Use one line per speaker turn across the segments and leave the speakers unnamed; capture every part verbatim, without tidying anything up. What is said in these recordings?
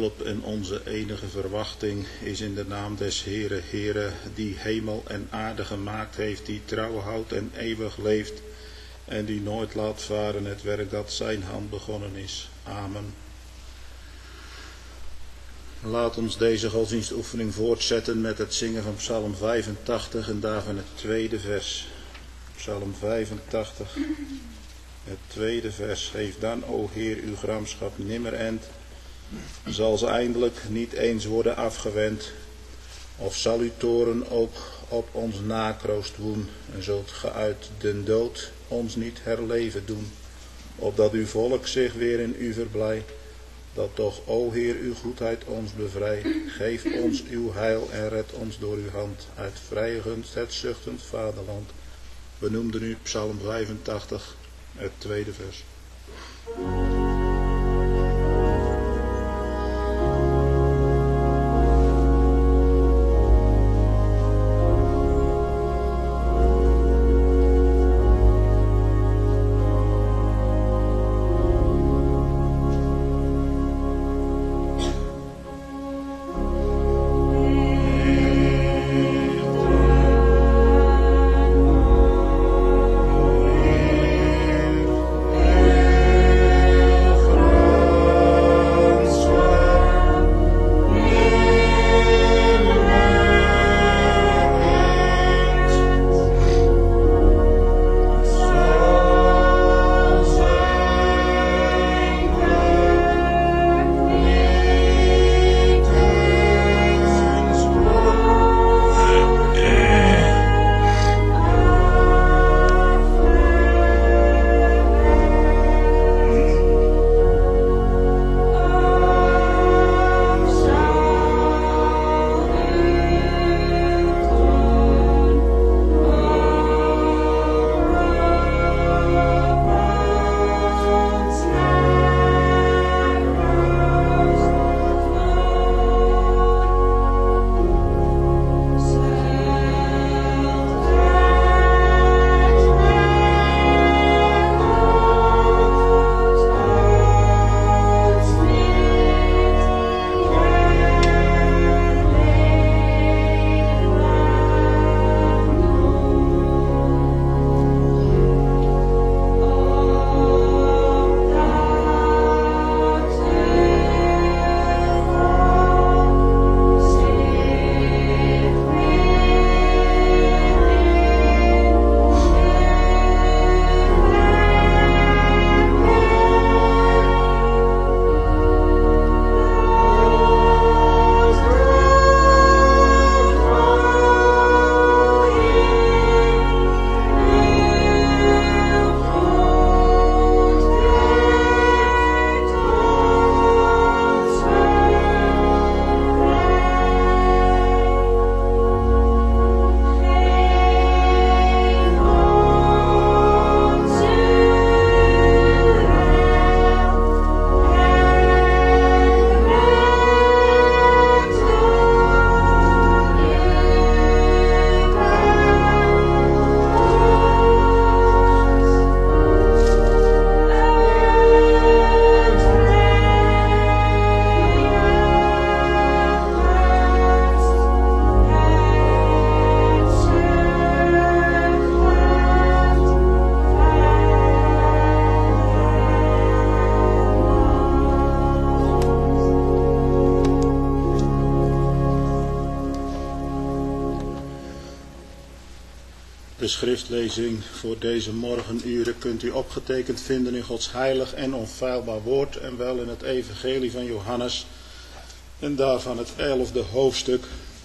hulp en onze enige verwachting is in de naam des Heere, Heere, die hemel en aarde gemaakt heeft, die trouw houdt en eeuwig leeft en die nooit laat varen het werk dat zijn hand begonnen is. Amen. Laat ons deze godsdienstoefening voortzetten met het zingen van Psalm vijfentachtig en daarvan het tweede vers. Psalm vijfentachtig, het tweede vers. Geef dan, o Heer, uw gramschap nimmer end. Zal ze eindelijk niet eens worden afgewend? Of zal uw toren ook op ons nakroost woen? En zult ge uit den dood ons niet herleven doen? Opdat uw volk zich weer in u verblij. Dat toch, o Heer, uw goedheid ons bevrij. Geef ons uw heil en red ons door uw hand. Uit vrije gunst het zuchtend vaderland. We noemden nu Psalm vijfentachtig, het tweede vers. De schriftlezing voor deze morgenuren kunt u opgetekend vinden in Gods heilig en onfeilbaar woord en wel in het evangelie van Johannes en daarvan het elfde hoofdstuk,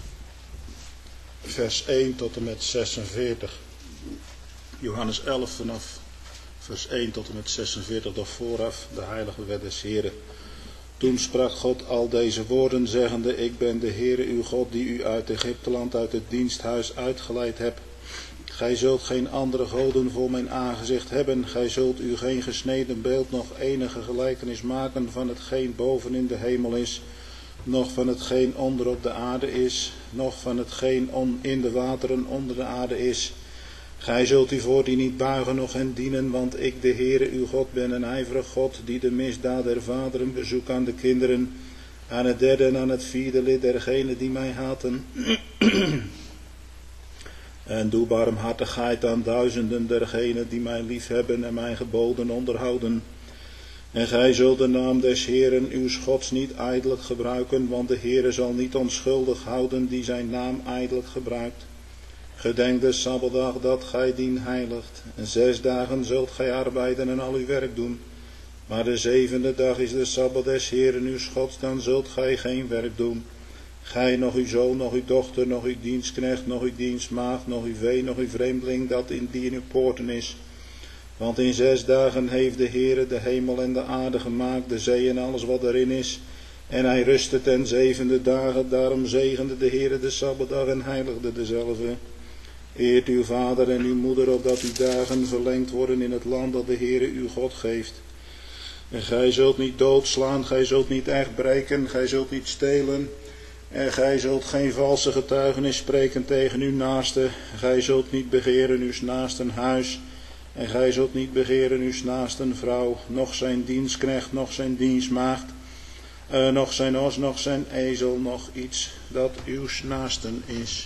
vers één tot en met zesenveertig. Johannes elf vanaf vers één tot en met zesenveertig, doch vooraf de heilige wet des Heren. Toen sprak God al deze woorden, zeggende: Ik ben de Heere uw God, die u uit Egypteland, uit het diensthuis uitgeleid hebt. Gij zult geen andere goden voor mijn aangezicht hebben. Gij zult u geen gesneden beeld, nog enige gelijkenis maken van hetgeen boven in de hemel is, noch van hetgeen onder op de aarde is, noch van hetgeen on in de wateren onder de aarde is. Gij zult u voor die niet buigen, noch hen dienen, want ik, de Heere uw God, ben een ijverig God, die de misdaad der vaderen bezoekt aan de kinderen, aan het derde en aan het vierde lid dergenen die mij haten. En doe barmhartigheid aan duizenden dergenen die mij liefhebben en mijn geboden onderhouden. En gij zult de naam des Heeren uw Gods niet ijdelijk gebruiken, want de Heere zal niet onschuldig houden die zijn naam ijdelijk gebruikt. Gedenk de Sabbatdag dat gij dien heiligt. En zes dagen zult gij arbeiden en al uw werk doen. Maar de zevende dag is de Sabbat des Heeren uw Gods, dan zult gij geen werk doen. Gij, nog uw zoon, nog uw dochter, nog uw dienstknecht, nog uw dienstmaagd, nog uw vee, nog uw vreemdeling, dat in die in uw poorten is. Want in zes dagen heeft de Heere de hemel en de aarde gemaakt, de zee en alles wat erin is. En hij rustte ten zevende dagen, daarom zegende de Heere de Sabbatdag en heiligde dezelfde. Eert uw vader en uw moeder, opdat uw dagen verlengd worden in het land dat de Heere uw God geeft. En gij zult niet doodslaan, gij zult niet echt breken, gij zult niet stelen. En gij zult geen valse getuigenis spreken tegen uw naaste. Gij zult niet begeren uw naasten huis. En gij zult niet begeren uw naasten vrouw, noch zijn dienstknecht, noch zijn dienstmaagd, uh, noch zijn os, noch zijn ezel, noch iets dat uw naasten is.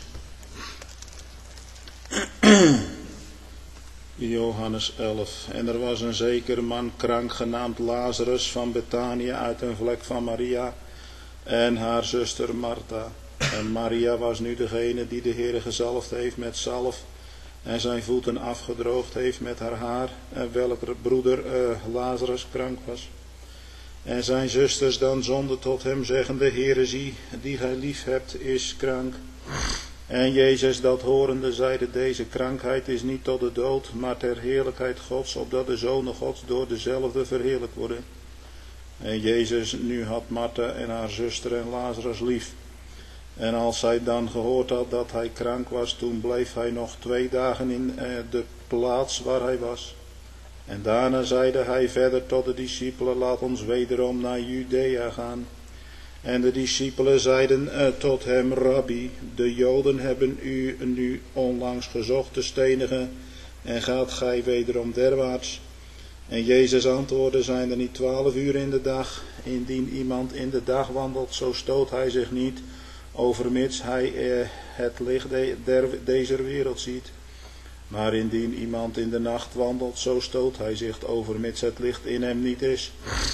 Johannes elf. En er was een zeker man krank genaamd Lazarus van Betanië uit een vlek van Maria en haar zuster Martha. En Maria was nu degene die de Heere gezalfd heeft met zalf en zijn voeten afgedroogd heeft met haar haar, en welker broeder uh, Lazarus krank was. En zijn zusters dan zonden tot hem, zeggende: Heere, zie, die gij lief hebt, is krank. En Jezus dat horende zeide: deze krankheid is niet tot de dood, maar ter heerlijkheid Gods, opdat de Zonen Gods door dezelfde verheerlijkt worden. En Jezus nu had Martha en haar zuster en Lazarus lief. En als hij dan gehoord had dat hij krank was, toen bleef hij nog twee dagen in eh, de plaats waar hij was. En daarna zeide hij verder tot de discipelen: laat ons wederom naar Judea gaan. En de discipelen zeiden uh, tot hem: Rabbi, de Joden hebben u nu onlangs gezocht te stenigen, en gaat gij wederom derwaarts? En Jezus antwoordde: zijn er niet twaalf uur in de dag? Indien iemand in de dag wandelt, zo stoot hij zich niet, overmits hij uh, het licht de, der, deze wereld ziet. Maar indien iemand in de nacht wandelt, zo stoot hij zich, overmits het licht in hem niet is.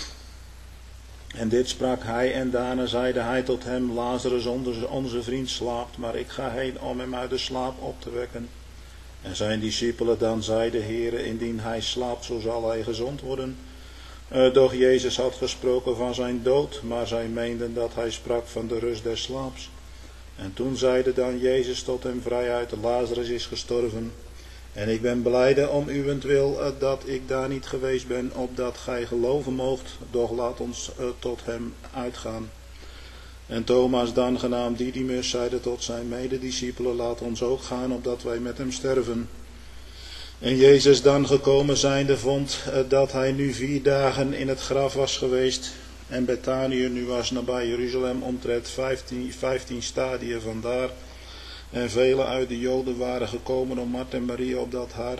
En dit sprak hij, en daarna zeide hij tot hem: Lazarus, onze vriend, slaapt, maar ik ga heen om hem uit de slaap op te wekken. En zijn discipelen dan zeiden: Heere, indien hij slaapt, zo zal hij gezond worden. Uh, doch Jezus had gesproken van zijn dood, maar zij meenden dat hij sprak van de rust des slaaps. En toen zeide dan Jezus tot hem vrijuit: Lazarus is gestorven. En ik ben blijde om uwentwil uh, dat ik daar niet geweest ben, opdat gij geloven moogt, doch laat ons uh, tot hem uitgaan. En Thomas dan, genaamd Didymus, zeide tot zijn medediscipelen: laat ons ook gaan, opdat wij met hem sterven. En Jezus dan gekomen zijnde vond uh, dat hij nu vier dagen in het graf was geweest. En Betanië nu was nabij Jeruzalem omtrent vijftien, vijftien stadien vandaar. En velen uit de Joden waren gekomen om Martha en Maria, opdat haar,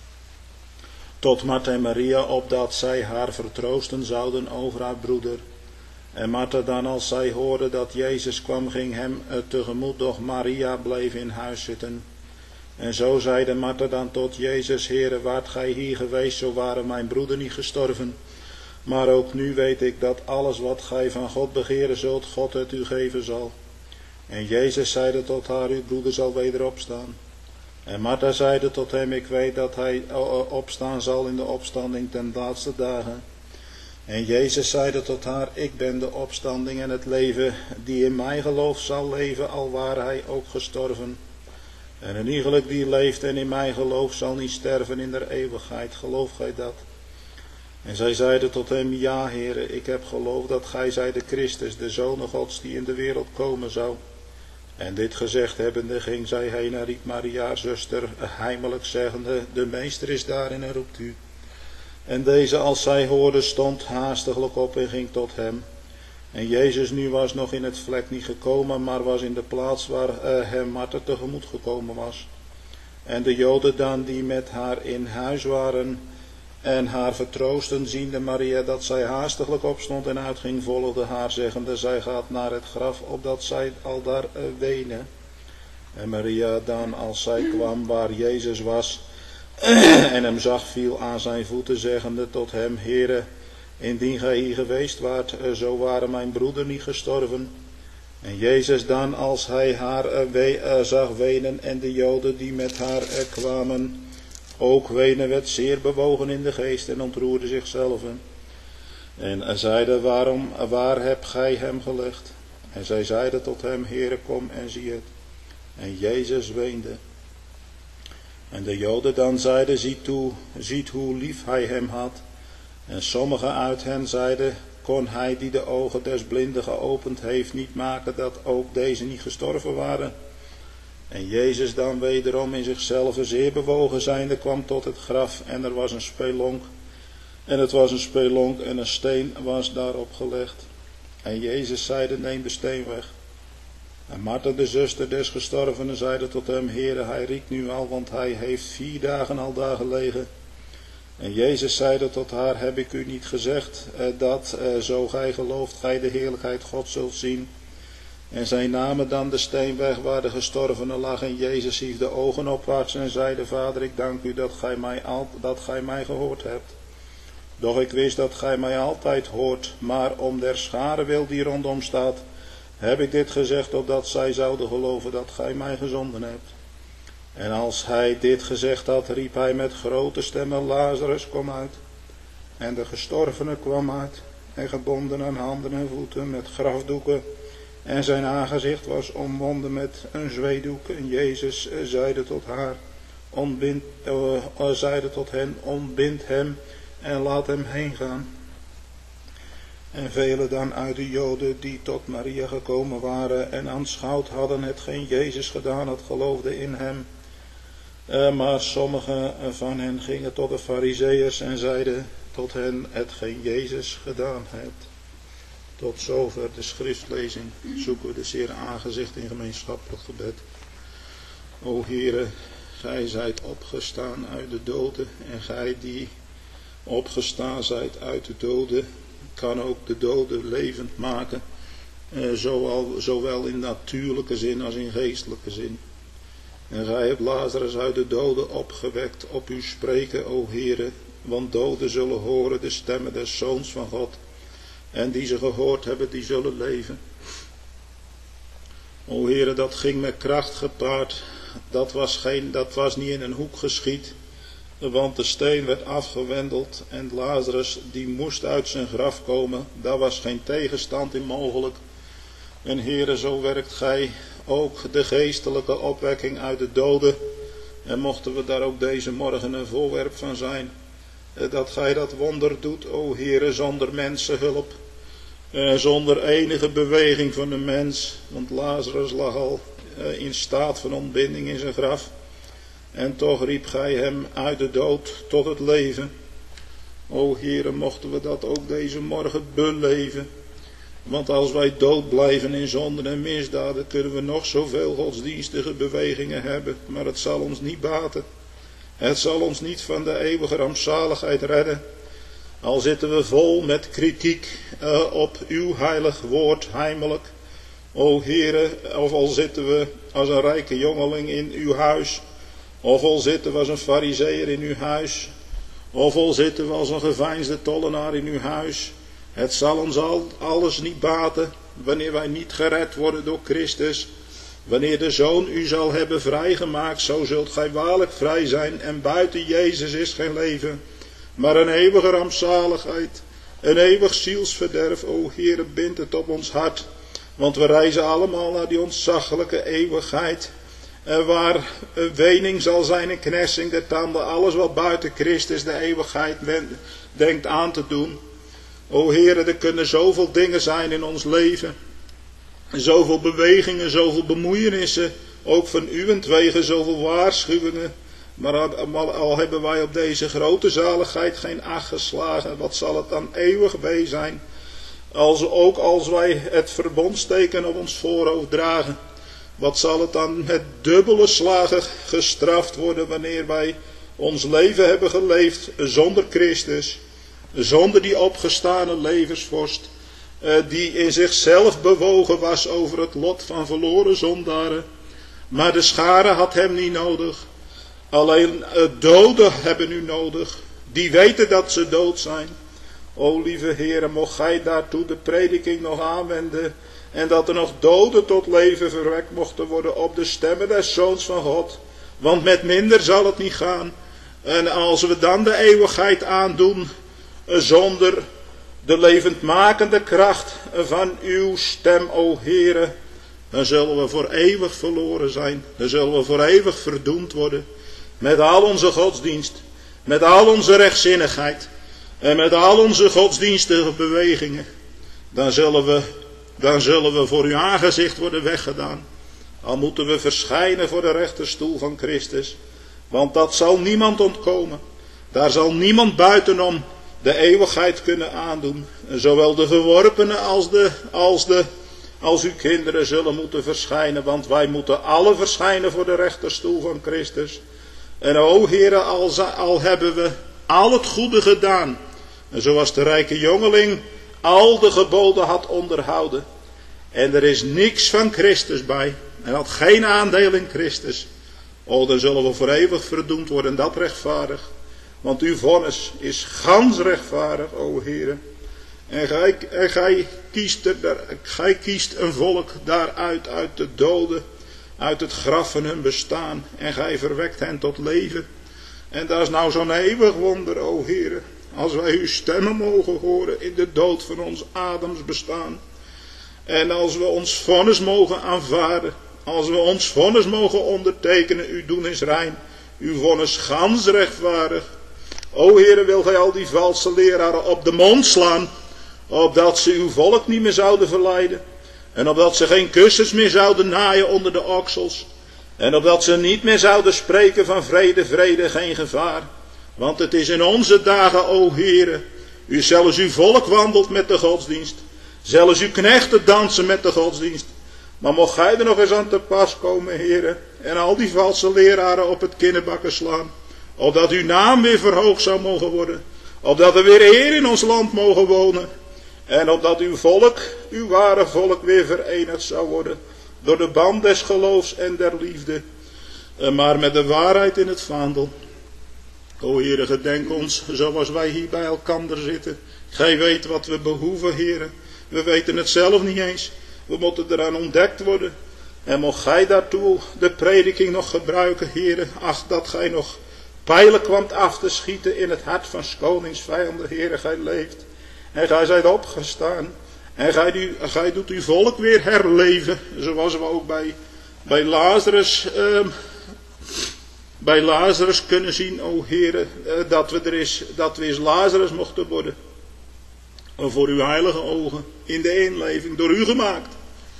tot Martha en Maria, opdat zij haar vertroosten zouden over haar broeder. En Martha dan, als zij hoorde dat Jezus kwam, ging hem tegemoet, doch Maria bleef in huis zitten. En zo zeide Martha dan tot Jezus: Heere, waart gij hier geweest, zo waren mijn broeder niet gestorven. Maar ook nu weet ik dat alles wat gij van God begeren zult, God het u geven zal. En Jezus zeide tot haar: uw broeder zal weder opstaan. En Martha zeide tot hem: ik weet dat hij opstaan zal in de opstanding ten laatste dagen. En Jezus zeide tot haar: ik ben de opstanding en het leven, die in mij gelooft zal leven, al ware hij ook gestorven. En een iegelijk die leeft en in mij gelooft, zal niet sterven in der eeuwigheid. Gelooft gij dat? En zij zeide tot hem: ja, Heere, ik heb geloofd dat gij zijt de Christus, de Zoon Gods, die in de wereld komen zou. En dit gezegd hebbende, ging zij heen en riep Maria, haar zuster, heimelijk zeggende: de meester is daarin en roept u. En deze, als zij hoorde, stond haastiglijk op en ging tot hem. En Jezus nu was nog in het vlek niet gekomen, maar was in de plaats waar uh, hem Martha tegemoet gekomen was. En de Joden dan, die met haar in huis waren, En haar vertroosten ziende Maria dat zij haastiglijk opstond en uitging, volgde haar zeggende, zij gaat naar het graf, opdat zij al daar uh, wenen. En Maria dan, als zij kwam waar Jezus was, en hem zag, viel aan zijn voeten, zeggende tot hem, Heere, indien gij hier geweest waart, uh, zo waren mijn broeder niet gestorven. En Jezus dan, als hij haar uh, we, uh, zag wenen en de Joden die met haar uh, kwamen, ook wenen, werd zeer bewogen in de geest en ontroerde zichzelf. En zeide, waarom, waar hebt gij hem gelegd? En zij zeiden tot hem, Heere, kom en zie het. En Jezus weende. En de Joden dan zeiden, ziet, toe, ziet hoe lief hij hem had. En sommigen uit hen zeiden, kon hij die de ogen des blinden geopend heeft niet maken dat ook deze niet gestorven waren? En Jezus dan wederom in zichzelf zeer bewogen zijnde kwam tot het graf en er was een spelonk. En het was een spelonk en een steen was daarop gelegd. En Jezus zeide, neem de steen weg. En Martha de zuster des gestorvenen zeide tot hem, Heere, hij riekt nu al, want hij heeft vier dagen al daar gelegen. En Jezus zeide tot haar, heb ik u niet gezegd, eh, dat eh, zo gij gelooft, gij de heerlijkheid God zult zien. En zij namen dan de steen weg waar de gestorvene lag. En Jezus hief de ogen opwaarts en zeide, Vader, ik dank u dat gij mij, al, dat gij mij gehoord hebt. Doch ik wist dat gij mij altijd hoort, maar om der schare wil die rondom staat, heb ik dit gezegd, opdat zij zouden geloven dat gij mij gezonden hebt. En als hij dit gezegd had, riep hij met grote stemmen, Lazarus, kom uit. En de gestorvene kwam uit, en gebonden aan handen en voeten met grafdoeken, en zijn aangezicht was omwonden met een zweedoek. En Jezus zeide tot haar, ontbind, uh, zeide tot hen, ontbind hem en laat hem heen gaan. En velen dan uit de Joden die tot Maria gekomen waren en aanschouwd hadden hetgeen Jezus gedaan had, geloofden in hem. Uh, maar sommigen van hen gingen tot de Farizeeërs en zeiden tot hen hetgeen Jezus gedaan heeft. Tot zover de schriftlezing. Zoeken we de Heer aangezicht in gemeenschappelijk gebed. O Heere, gij zijt opgestaan uit de doden en gij die opgestaan zijt uit de doden, kan ook de doden levend maken, eh, zowel, zowel in natuurlijke zin als in geestelijke zin. En gij hebt Lazarus uit de doden opgewekt, op u spreken, o Heere, want doden zullen horen de stemmen des Zoons van God. En die ze gehoord hebben, die zullen leven. O Heere, dat ging met kracht gepaard. Dat was, geen, dat was niet in een hoek geschied. Want de steen werd afgewendeld. En Lazarus, die moest uit zijn graf komen. Daar was geen tegenstand in mogelijk. En Heere, zo werkt gij ook de geestelijke opwekking uit de doden. En mochten we daar ook deze morgen een voorwerp van zijn. Dat gij dat wonder doet, o Heere, zonder mensenhulp. Uh, zonder enige beweging van de mens. Want Lazarus lag al uh, in staat van ontbinding in zijn graf. En toch riep gij hem uit de dood tot het leven. O Heere, mochten we dat ook deze morgen beleven. Want als wij dood blijven in zonden en misdaden, kunnen we nog zoveel godsdienstige bewegingen hebben. Maar het zal ons niet baten. Het zal ons niet van de eeuwige rampzaligheid redden. Al zitten we vol met kritiek uh, op uw heilig woord heimelijk. O Heere, of al zitten we als een rijke jongeling in uw huis. Of al zitten we als een farizeeër in uw huis. Of al zitten we als een geveinsde tollenaar in uw huis. Het zal ons al, alles niet baten, wanneer wij niet gered worden door Christus. Wanneer de Zoon u zal hebben vrijgemaakt, zo zult gij waarlijk vrij zijn. En buiten Jezus is geen leven, maar een eeuwige rampzaligheid. Een eeuwig zielsverderf. O Heere, bind het op ons hart. Want we reizen allemaal naar die ontzaglijke eeuwigheid. Waar wening zal zijn en knessing der tanden. Alles wat buiten Christus de eeuwigheid denkt aan te doen. O Heere, er kunnen zoveel dingen zijn in ons leven. Zoveel bewegingen, zoveel bemoeienissen. Ook van uwentwege zoveel waarschuwingen. Maar al hebben wij op deze grote zaligheid geen acht geslagen. Wat zal het dan eeuwig wee zijn. Als, ook als wij het verbondsteken op ons voorhoofd dragen. Wat zal het dan met dubbele slagen gestraft worden wanneer wij ons leven hebben geleefd zonder Christus, zonder die opgestane levensvorst, die in zichzelf bewogen was over het lot van verloren zondaren. Maar de schare had hem niet nodig. Alleen doden hebben u nodig, die weten dat ze dood zijn. O lieve Heere, mocht gij daartoe de prediking nog aanwenden, en dat er nog doden tot leven verwekt mochten worden op de stemmen des Zoons van God. Want met minder zal het niet gaan. En als we dan de eeuwigheid aandoen, zonder de levendmakende kracht van uw stem, o Heere, dan zullen we voor eeuwig verloren zijn. Dan zullen we voor eeuwig verdoemd worden. Met al onze godsdienst, met al onze rechtzinnigheid en met al onze godsdienstige bewegingen. Dan zullen we, dan zullen we voor uw aangezicht worden weggedaan. Al moeten we verschijnen voor de rechterstoel van Christus. Want dat zal niemand ontkomen. Daar zal niemand buitenom de eeuwigheid kunnen aandoen. Zowel de verworpenen als, de, als, de, als uw kinderen zullen moeten verschijnen. Want wij moeten alle verschijnen voor de rechterstoel van Christus. En o Heere, al, al hebben we al het goede gedaan. En zoals de rijke jongeling al de geboden had onderhouden. En er is niks van Christus bij. En had geen aandeel in Christus. O, dan zullen we voor eeuwig verdoemd worden. En dat rechtvaardig. Want uw vonnis is gans rechtvaardig, o Heere. En gij, en gij, kiest er, gij kiest een volk daaruit, uit de doden, uit het graf van hun bestaan. En gij verwekt hen tot leven. En dat is nou zo'n eeuwig wonder, o Heere. Als wij uw stemmen mogen horen in de dood van ons Adams bestaan. En als we ons vonnis mogen aanvaarden. Als we ons vonnis mogen ondertekenen, uw doen is rein. Uw vonnis gans rechtvaardig. O Heere, wil gij al die valse leraren op de mond slaan, opdat ze uw volk niet meer zouden verleiden. En opdat ze geen kussens meer zouden naaien onder de oksels. En opdat ze niet meer zouden spreken van vrede, vrede, geen gevaar. Want het is in onze dagen, o Heere, u zelfs uw volk wandelt met de godsdienst. Zelfs uw knechten dansen met de godsdienst. Maar mocht gij er nog eens aan te pas komen, Heere, en al die valse leraren op het kinderbakken slaan. Opdat uw naam weer verhoogd zou mogen worden. Opdat er weer eer in ons land mogen wonen. En opdat uw volk, uw ware volk, weer verenigd zou worden. Door de band des geloofs en der liefde. Maar met de waarheid in het vaandel. O Heere, gedenk ons zoals wij hier bij elkander zitten. Gij weet wat we behoeven, Heere. We weten het zelf niet eens. We moeten eraan ontdekt worden. En mocht gij daartoe de prediking nog gebruiken, Heere. Ach, dat gij nog pijlen kwam af te schieten in het hart van 's konings vijanden, Heere, gij leeft. En gij zijt opgestaan. En gij, du, gij doet uw volk weer herleven. Zoals we ook bij, bij Lazarus, uh, bij Lazarus kunnen zien, o Heere, uh, dat we er is, dat we eens Lazarus mochten worden. Voor uw heilige ogen, in de inleving, door u gemaakt.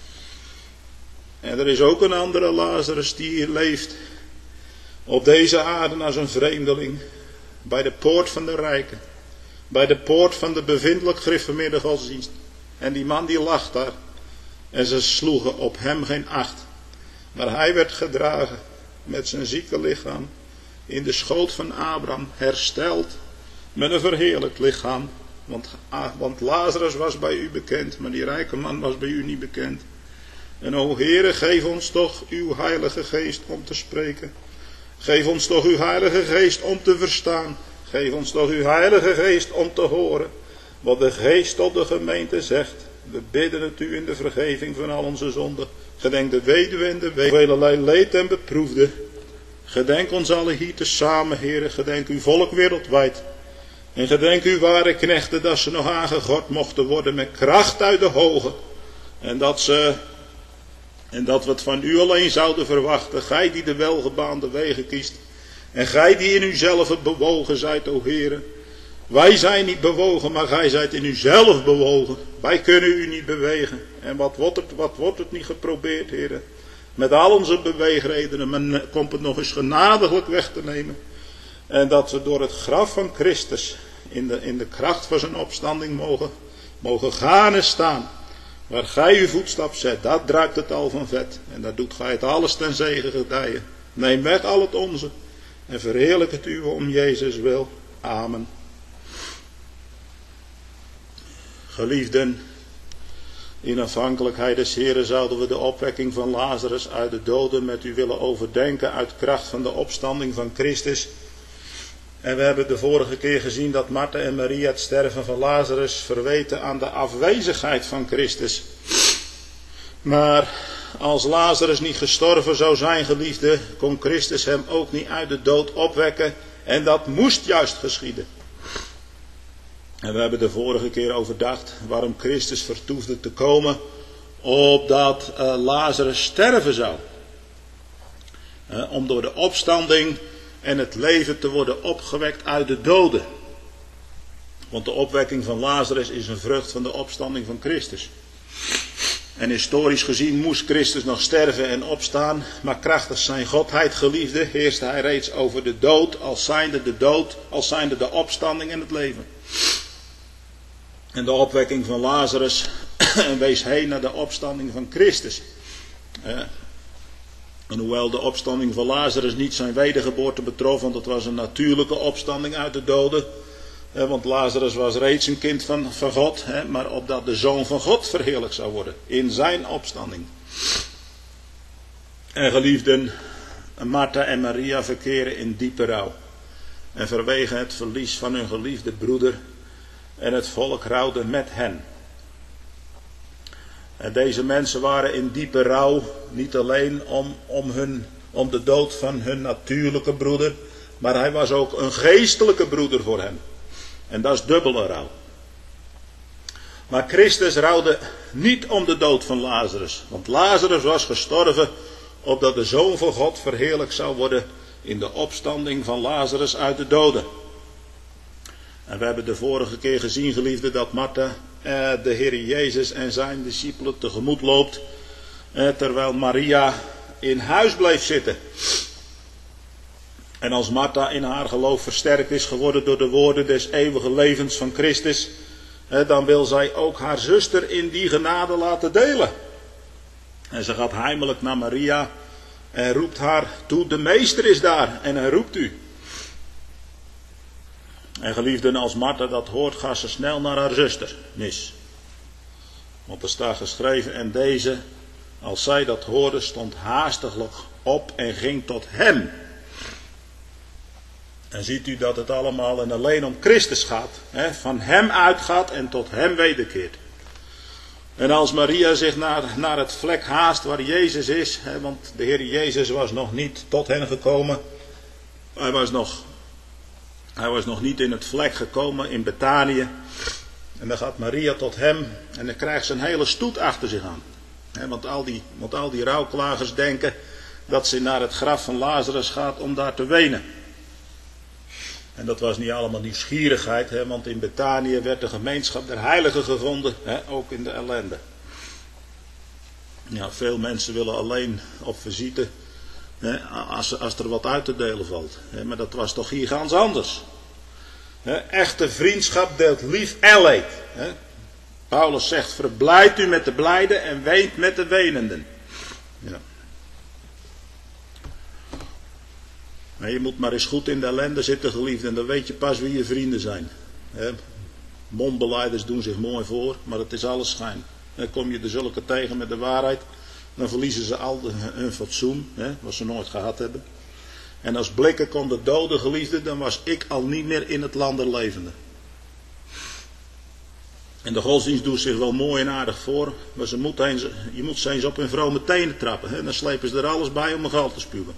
En er is ook een andere Lazarus die hier leeft. Op deze aarde als een vreemdeling. Bij de poort van de rijken. Bij de poort van de bevindelijk gereformeerde godsdienst. En die man die lag daar. En ze sloegen op hem geen acht. Maar hij werd gedragen met zijn zieke lichaam. In de schoot van Abraham. Hersteld met een verheerlijkt lichaam. Want, want Lazarus was bij u bekend. Maar die rijke man was bij u niet bekend. En o Heere, geef ons toch uw heilige geest om te spreken. Geef ons toch uw heilige geest om te verstaan. Geef ons toch uw heilige geest om te horen. Wat de geest tot de gemeente zegt. We bidden het u in de vergeving van al onze zonden. Gedenk de weduwe en de weduwe. Velerlei leed en beproefde. Gedenk ons allen hier tezamen, Heere. Gedenk uw volk wereldwijd. En gedenk uw ware knechten dat ze nog aangegord mochten worden met kracht uit de hoge. En dat ze... En dat we het van u alleen zouden verwachten. Gij die de welgebaande wegen kiest. En gij die in uzelf bewogen zijt, o Heere. Wij zijn niet bewogen, maar gij zijt in uzelf bewogen. Wij kunnen u niet bewegen. En wat wordt het, wat wordt het niet geprobeerd, Heere. Met al onze beweegredenen. Men komt het nog eens genadiglijk weg te nemen. En dat we door het graf van Christus. In de, in de kracht van zijn opstanding mogen, mogen gaan en staan. Waar gij uw voetstap zet, dat druipt het al van vet. En daar doet gij het alles ten zegen gedijen. Neem weg al het onze. en verheerlijk het uwe om Jezus wil. Amen. Geliefden, in afhankelijkheid des Heren zouden we de opwekking van Lazarus uit de doden met u willen overdenken uit kracht van de opstanding van Christus. En we hebben de vorige keer gezien dat Martha en Maria het sterven van Lazarus verweten aan de afwezigheid van Christus. Maar als Lazarus niet gestorven zou zijn, geliefde, kon Christus hem ook niet uit de dood opwekken. En dat moest juist geschieden. En we hebben de vorige keer overdacht waarom Christus vertoefde te komen, opdat uh, Lazarus sterven zou. Uh, om door de opstanding en het leven te worden opgewekt uit de doden. Want de opwekking van Lazarus is een vrucht van de opstanding van Christus. En historisch gezien moest Christus nog sterven en opstaan, maar krachtig zijn godheid, geliefde, heerste hij reeds over de dood, als zijnde de dood, als zijnde de opstanding en het leven. En de opwekking van Lazarus wees heen naar de opstanding van Christus. En hoewel de opstanding van Lazarus niet zijn wedergeboorte betrof, want het was een natuurlijke opstanding uit de doden. Want Lazarus was reeds een kind van, van God, maar opdat de Zoon van God verheerlijkt zou worden in zijn opstanding. En geliefden, Martha en Maria verkeren in diepe rouw. En vanwege het verlies van hun geliefde broeder. En het volk rouwde met hen. En deze mensen waren in diepe rouw. Niet alleen om, om, hun, om de dood van hun natuurlijke broeder. Maar hij was ook een geestelijke broeder voor hen. En dat is dubbele rouw. Maar Christus rouwde niet om de dood van Lazarus. Want Lazarus was gestorven opdat de Zoon van God verheerlijkt zou worden in de opstanding van Lazarus uit de doden. En we hebben de vorige keer gezien, geliefde, dat Martha eh, de Heer Jezus en zijn discipelen tegemoet loopt. Eh, terwijl Maria in huis bleef zitten. En als Martha in haar geloof versterkt is geworden door de woorden des eeuwige levens van Christus. Eh, dan wil zij ook haar zuster in die genade laten delen. En ze gaat heimelijk naar Maria en roept haar toe, de meester is daar en hij roept u. En geliefden, als Martha dat hoort, gaat ze snel naar haar zuster, mis. Want er staat geschreven, en deze, als zij dat hoorde, stond haastiglijk op en ging tot hem. En ziet u dat het allemaal en alleen om Christus gaat, hè, van hem uitgaat en tot hem wederkeert. En als Maria zich naar, naar het vlek haast waar Jezus is, hè, want de Heer Jezus was nog niet tot hen gekomen, hij was nog... Hij was nog niet in het vlek gekomen in Betanië. En dan gaat Maria tot hem. En dan krijgt ze een hele stoet achter zich aan. He, want, al die, want al die rouwklagers denken dat ze naar het graf van Lazarus gaat om daar te wenen. En dat was niet allemaal nieuwsgierigheid. He, want in Betanië werd de gemeenschap der heiligen gevonden. He, ook in de ellende. Ja, veel mensen willen alleen op visite. He, als, als er wat uit te delen valt. He, maar dat was toch hier gans anders. He, echte vriendschap deelt lief en leed. He. Paulus zegt, verblijdt u met de blijden en weent met de wenenden. Ja. Maar je moet maar eens goed in de ellende zitten, geliefd, en dan weet je pas wie je vrienden zijn. He. Mondbelijders doen zich mooi voor, maar het is alles schijn. Dan kom je er zulke tegen met de waarheid. Dan verliezen ze al hun fatsoen, hè, wat ze nooit gehad hebben. En als blikken konden doden, geliefden, dan was ik al niet meer in het land der levenden. En de godsdienst doet zich wel mooi en aardig voor, maar ze moet eens, je moet ze eens op hun vrome tenen trappen. Hè, dan slepen ze er alles bij om een gal te spuwen.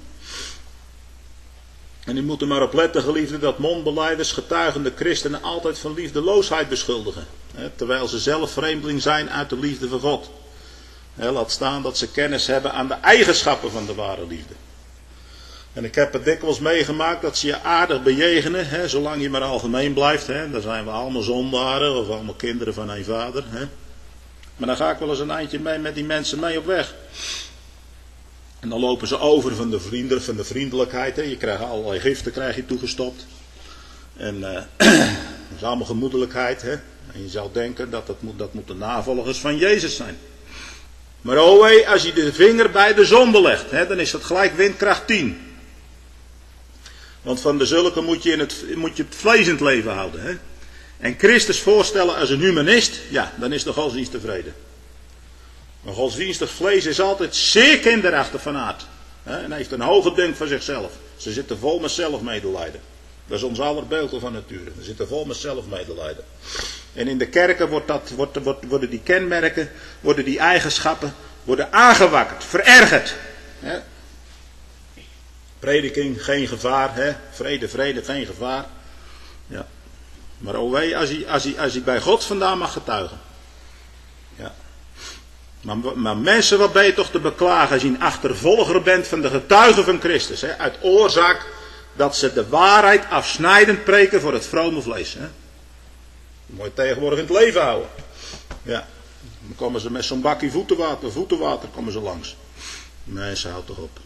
En u moet er maar op letten, geliefden, dat mondbelijders getuigende christenen altijd van liefdeloosheid beschuldigen. Hè, terwijl ze zelf vreemdeling zijn uit de liefde van God. He, laat staan dat ze kennis hebben aan de eigenschappen van de ware liefde. En ik heb het dikwijls meegemaakt dat ze je aardig bejegenen, he, zolang je maar algemeen blijft. He. Dan zijn we allemaal zondaren of allemaal kinderen van een vader. He. Maar dan ga ik wel eens een eindje mee met die mensen mee op weg. En dan lopen ze over van de, vrienden, van de vriendelijkheid. He. Je krijgt allerlei giften krijg je toegestopt. En uh, dat is allemaal gemoedelijkheid. He. En je zou denken dat dat moet, dat moet de navolgers van Jezus zijn. Maar oh wee, als je de vinger bij de zonde legt, hè, dan is dat gelijk windkracht tien. Want van de zulke moet je, in het, moet je het vlees in het leven houden. Hè? En Christus voorstellen als een humanist, ja, dan is de godsdienst tevreden. Een godsdienstig vlees is altijd zeer kinderachtig van aard. Hè? En heeft een hoge dunk van zichzelf. Ze zitten vol met zelfmedelijden. Dat is ons aller beeld van nature. Ze zitten vol met zelfmedelijden. En in de kerken wordt dat, wordt, wordt, worden die kenmerken, worden die eigenschappen, worden aangewakkerd, verergerd. Hè? Prediking, geen gevaar. Hè? Vrede, vrede, geen gevaar. Ja. Maar o wee, als hij, als, hij, als hij bij God vandaan mag getuigen. Ja. Maar, maar mensen, wat ben je toch te beklagen als je een achtervolger bent van de getuigen van Christus. Hè? Uit oorzaak dat ze de waarheid afsnijdend preken voor het vrome vlees. Hè? Dat moet je tegenwoordig in het leven houden. Ja. Dan komen ze met zo'n bakje voetenwater, voetenwater komen ze langs. Mensen, houd toch op.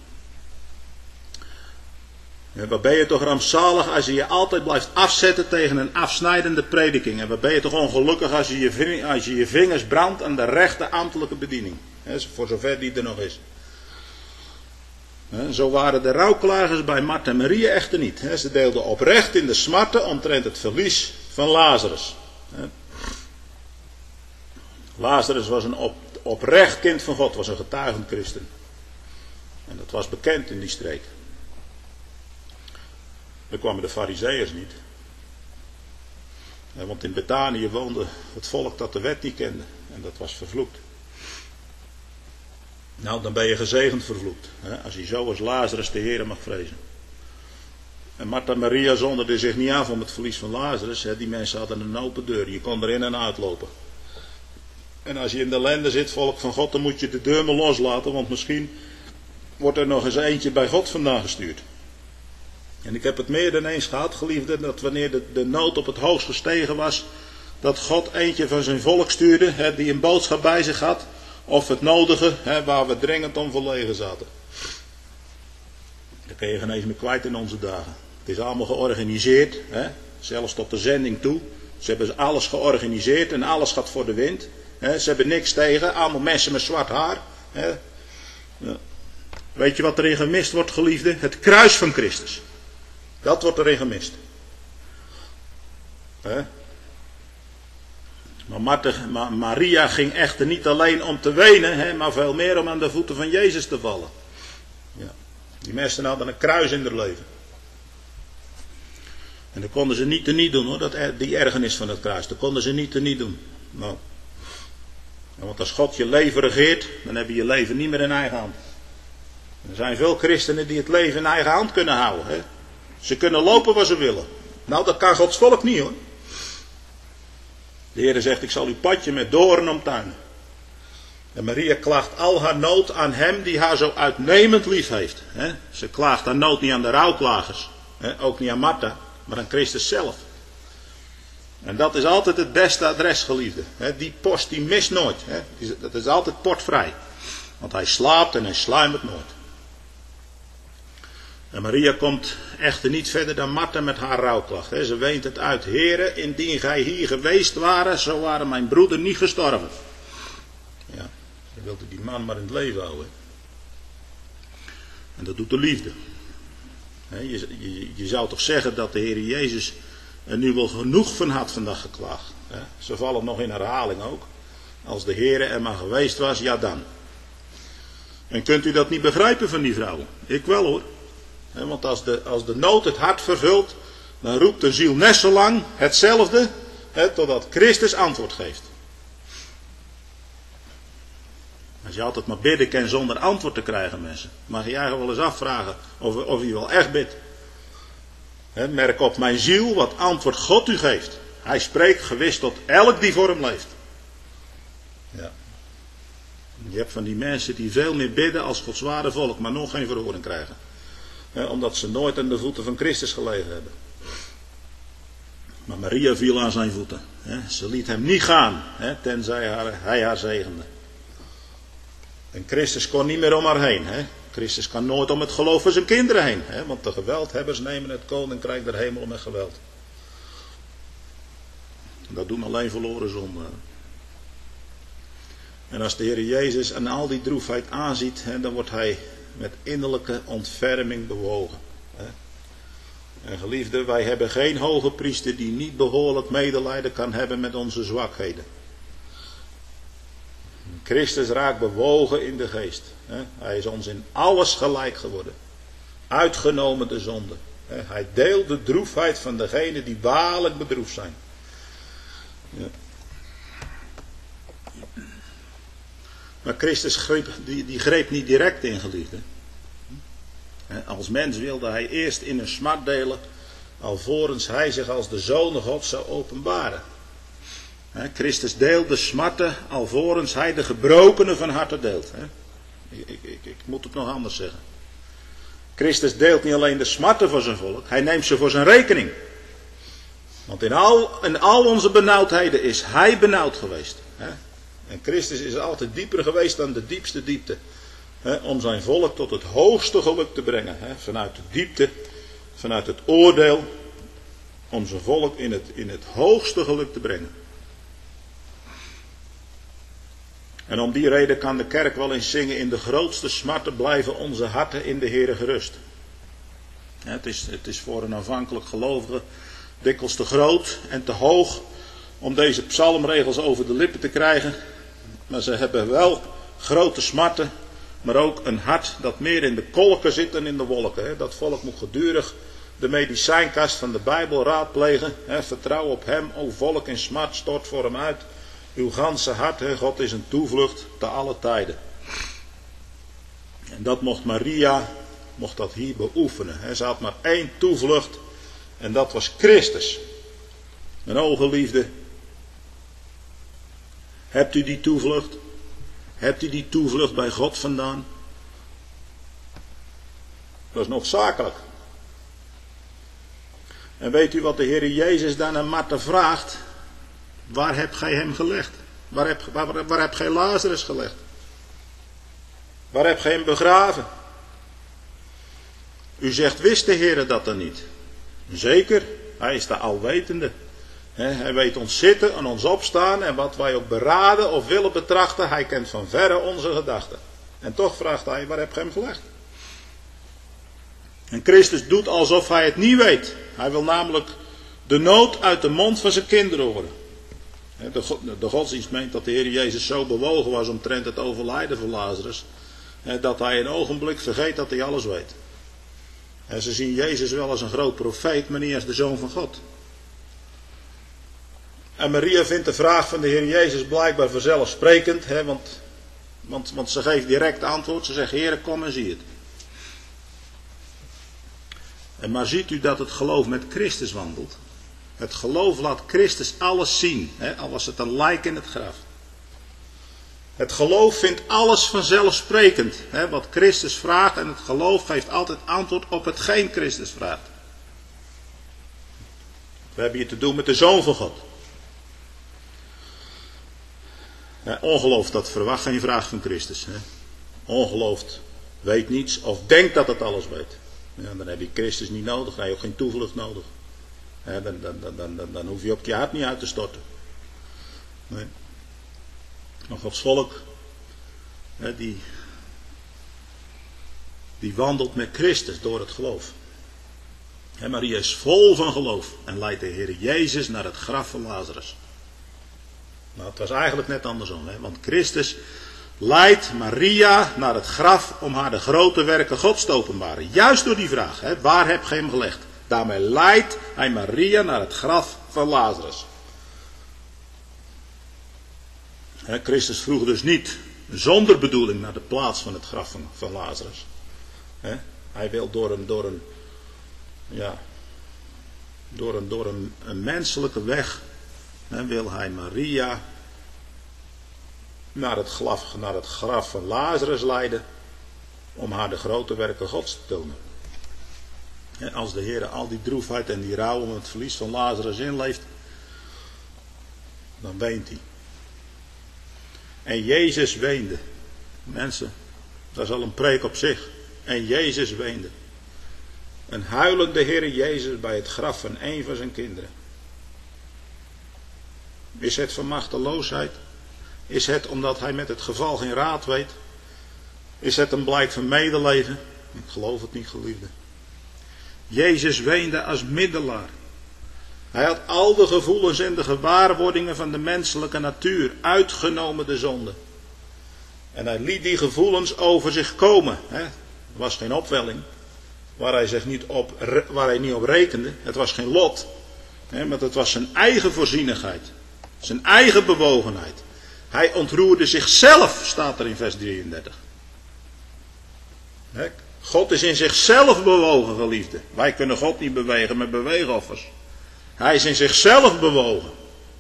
En wat ben je toch rampzalig als je je altijd blijft afzetten tegen een afsnijdende prediking. En wat ben je toch ongelukkig als je je, ving, als je, je vingers brandt aan de rechte ambtelijke bediening. He, voor zover die er nog is. He, zo waren de rouwklagers bij Martha en Maria echter niet. He, ze deelden oprecht in de smarten omtrent het verlies van Lazarus. He. Lazarus was een op, oprecht kind van God, was een getuigend christen. En dat was bekend in die streek. Dan kwamen de Farizeeërs niet. Want in Betanië woonde het volk dat de wet niet kende. En dat was vervloekt. Nou, dan ben je gezegend vervloekt. Als je zo als Lazarus de Heer mag vrezen. En Martha en Maria zonderden zich niet af om het verlies van Lazarus. Die mensen hadden een open deur. Je kon erin en uitlopen. En als je in de ellende zit, volk van God, dan moet je de deur maar loslaten. Want misschien wordt er nog eens eentje bij God vandaan gestuurd. En ik heb het meer dan eens gehad, geliefde, dat wanneer de, de nood op het hoogst gestegen was, dat God eentje van zijn volk stuurde, hè, die een boodschap bij zich had, of het nodige, hè, waar we dringend om verlegen zaten. Dat kun je geen eens meer kwijt in onze dagen. Het is allemaal georganiseerd, hè, zelfs tot de zending toe. Ze hebben alles georganiseerd en alles gaat voor de wind. Hè, ze hebben niks tegen, allemaal mensen met zwart haar. Hè. Ja. Weet je wat erin gemist wordt, geliefde? Het kruis van Christus. Dat wordt erin gemist. He? Maar Martha, Ma, Maria ging echter niet alleen om te wenen, he, maar veel meer om aan de voeten van Jezus te vallen. Ja. Die mensen hadden een kruis in hun leven. En dat konden ze niet te niet doen hoor, dat, die ergernis van het kruis. Dat konden ze niet te niet doen. Nou. Want als God je leven regeert, dan heb je je leven niet meer in eigen hand. Er zijn veel christenen die het leven in eigen hand kunnen houden. Hè? Ze kunnen lopen waar ze willen. Nou, dat kan Gods volk niet hoor. De Heer zegt, ik zal uw padje met doornen omtuinen. En Maria klaagt al haar nood aan hem die haar zo uitnemend lief heeft. Hè? Ze klaagt haar nood niet aan de rouwklagers. Hè? Ook niet aan Martha, maar aan Christus zelf. En dat is altijd het beste adres, geliefde. Hè? Die post die mist nooit. Hè? Dat is altijd portvrij. Want hij slaapt en hij sluimert nooit. En Maria komt echter niet verder dan Martha met haar rouwklacht. Hè. Ze weent het uit. Heere, indien gij hier geweest waren, zo waren mijn broeder niet gestorven. Ja, ze wilde die man maar in het leven houden. En dat doet de liefde. Hè, je, je, je zou toch zeggen dat de Heer Jezus er nu wel genoeg van had vandaag geklaagd. Hè. Ze vallen nog in herhaling ook. Als de Heer er maar geweest was, ja dan. En kunt u dat niet begrijpen van die vrouwen? Ik wel hoor. He, want als de, als de nood het hart vervult, dan roept de ziel net zo lang hetzelfde, he, totdat Christus antwoord geeft. Als je altijd maar bidden kan zonder antwoord te krijgen, mensen, mag je eigenlijk wel eens afvragen of, of je wel echt bidt. He, merk op mijn ziel wat antwoord God u geeft. Hij spreekt gewis tot elk die voor hem leeft. Ja. Je hebt van die mensen die veel meer bidden als Gods ware volk, maar nog geen verhoring krijgen. He, omdat ze nooit aan de voeten van Christus gelegen hebben. Maar Maria viel aan zijn voeten. He, ze liet hem niet gaan, he, tenzij haar, hij haar zegende. En Christus kon niet meer om haar heen. He. Christus kan nooit om het geloof van zijn kinderen heen. He, want de geweldhebbers nemen het koninkrijk der hemel met geweld. Dat doen alleen verloren zondaren. En als de Heer Jezus aan al die droefheid aanziet, he, dan wordt hij met innerlijke ontferming bewogen. He. En geliefde, wij hebben geen hoge priester die niet behoorlijk medelijden kan hebben met onze zwakheden. Christus raakt bewogen in de geest. Hij is ons in alles gelijk geworden. Uitgenomen de zonde. Hij deelt de droefheid van degenen die waarlijk bedroefd zijn. Ja. Maar Christus greep, die, die greep niet direct in, geliefde. Als mens wilde hij eerst in een smart delen, alvorens hij zich als de Zoon Gods zou openbaren. Christus deelt de smarten, alvorens hij de gebrokenen van harte deelt. Ik, ik, ik, ik moet het nog anders zeggen. Christus deelt niet alleen de smarten voor zijn volk, hij neemt ze voor zijn rekening. Want in al, in al onze benauwdheden is hij benauwd geweest. En Christus is altijd dieper geweest dan de diepste diepte. Om zijn volk tot het hoogste geluk te brengen. Vanuit de diepte, vanuit het oordeel. Om zijn volk in het, in het hoogste geluk te brengen. En om die reden kan de kerk wel eens zingen: in de grootste smarten blijven onze harten in de Heere gerust. Het is, het is voor een aanvankelijk gelovige dikwijls te groot en te hoog om deze psalmregels over de lippen te krijgen. Maar ze hebben wel grote smarten, maar ook een hart dat meer in de kolken zit dan in de wolken. Dat volk moet gedurig de medicijnkast van de Bijbel raadplegen. Vertrouw op hem, o volk in smart, stort voor hem uit. Uw ganse hart, God is een toevlucht te alle tijden. En dat mocht Maria, mocht dat hier beoefenen. Ze had maar één toevlucht en dat was Christus. Mijn o geliefde, hebt u die toevlucht? Hebt u die toevlucht bij God vandaan? Dat is noodzakelijk. En weet u wat de Heer Jezus dan aan Martha vraagt? Waar hebt gij hem gelegd? Waar hebt, waar, waar hebt gij Lazarus gelegd? Waar hebt gij hem begraven? U zegt, wist de Heer dat dan niet? Zeker, hij is de alwetende. Hij weet ons zitten en ons opstaan en wat wij ook beraden of willen betrachten. Hij kent van verre onze gedachten. En toch vraagt hij, waar heb je hem gelegd? En Christus doet alsof hij het niet weet. Hij wil namelijk de nood uit de mond van zijn kinderen horen. De, de godsdienst meent dat de Heer Jezus zo bewogen was omtrent het overlijden van Lazarus, dat hij een ogenblik vergeet dat hij alles weet. En ze zien Jezus wel als een groot profeet, maar niet als de Zoon van God. En Maria vindt de vraag van de Heer Jezus blijkbaar vanzelfsprekend, hè, want, want, want ze geeft direct antwoord. Ze zegt, Heer, kom en zie het. En maar ziet u dat het geloof met Christus wandelt? Het geloof laat Christus alles zien, hè, al was het een lijk in het graf. Het geloof vindt alles vanzelfsprekend, hè, wat Christus vraagt, en het geloof geeft altijd antwoord op hetgeen Christus vraagt. We hebben hier te doen met de Zoon van God. Ja, ongeloof dat verwacht geen vraag van Christus. Hè. Ongeloof weet niets of denkt dat het alles weet. Ja, dan heb je Christus niet nodig, dan heb je ook geen toevlucht nodig. Ja, dan, dan, dan, dan, dan hoef je op je hart niet uit te storten. Nee. Maar Gods volk, hè, die, die wandelt met Christus door het geloof. Hè, Maria is vol van geloof en leidt de Heer Jezus naar het graf van Lazarus. Nou, het was eigenlijk net andersom, hè? Want Christus leidt Maria naar het graf om haar de grote werken Gods te openbaren. Juist door die vraag, hè? Waar heb je hem gelegd? Daarmee leidt hij Maria naar het graf van Lazarus. Hè, Christus vroeg dus niet zonder bedoeling naar de plaats van het graf van, van Lazarus. Hè? Hij wil door een, door een, ja, door een, door een, een menselijke weg, hè, wil hij Maria naar het, graf, naar het graf van Lazarus leiden om haar de grote werken Gods te tonen. En als de Heer al die droefheid en die rouw om het verlies van Lazarus inleeft, dan weent hij. En Jezus weende. Mensen, dat is al een preek op zich. En Jezus weende. Een huilende Heer Jezus bij het graf van een van zijn kinderen. Is het van machteloosheid? Is het omdat hij met het geval geen raad weet? Is het een blijk van medeleven? Ik geloof het niet, geliefde. Jezus weende als middelaar. Hij had al de gevoelens en de gewaarwordingen van de menselijke natuur, uitgenomen de zonde. En hij liet die gevoelens over zich komen. Hè. Er was geen opwelling waar hij, zich niet op, waar hij niet op rekende. Het was geen lot. Hè, maar het was zijn eigen voorzienigheid. Zijn eigen bewogenheid. Hij ontroerde zichzelf, staat er in vers drieëndertig. Hè. God is in zichzelf bewogen, geliefde. Wij kunnen God niet bewegen met beweegoffers. Hij is in zichzelf bewogen.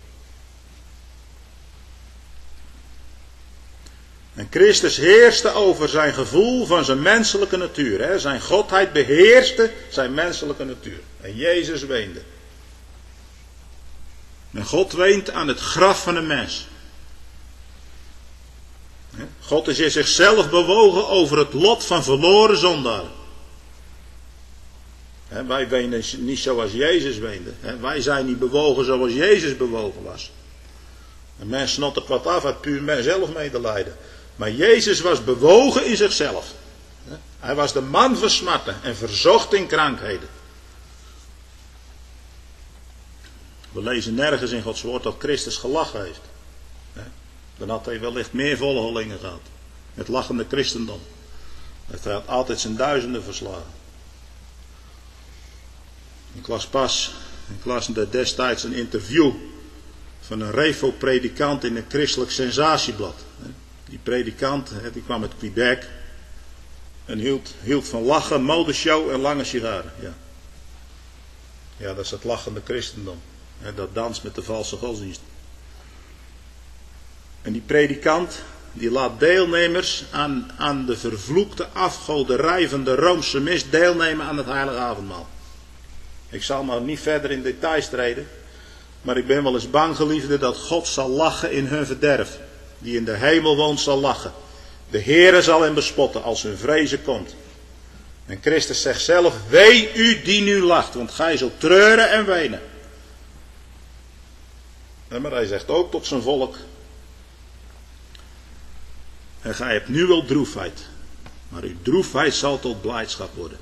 En Christus heerste over zijn gevoel van zijn menselijke natuur. Hè? Zijn godheid beheerste zijn menselijke natuur. En Jezus weende. En God weent aan het graf van een mens. God is in zichzelf bewogen over het lot van verloren zondaren. He, wij wenen niet zoals Jezus weende. He, wij zijn niet bewogen zoals Jezus bewogen was. Een mens snottert wat af uit puur zelfmedelijden. Maar Jezus was bewogen in zichzelf. He, hij was de man van smarten en verzocht in krankheden. We lezen nergens in Gods woord dat Christus gelachen heeft. He, dan had hij wellicht meer volgelingen gehad. Het lachende christendom. Hij had altijd zijn duizenden verslagen. Ik las pas, ik las destijds een interview van een revo-predikant in een christelijk sensatieblad. Die predikant, die kwam uit Quebec en hield, hield van lachen, modeshow en lange sigaren. Ja. ja, dat is het lachende christendom. Dat danst met de valse godsdienst. En die predikant, die laat deelnemers aan, aan de vervloekte afgoderij van de Roomse mis deelnemen aan het heilige avondmaal. Ik zal maar niet verder in details treden. Maar ik ben wel eens bang, geliefde, dat God zal lachen in hun verderf. Die in de hemel woont zal lachen. De Heere zal hen bespotten als hun vrezen komt. En Christus zegt zelf, wee u die nu lacht, want gij zult treuren en wenen. En maar hij zegt ook tot zijn volk. En gij hebt nu wel droefheid. Maar uw droefheid zal tot blijdschap worden.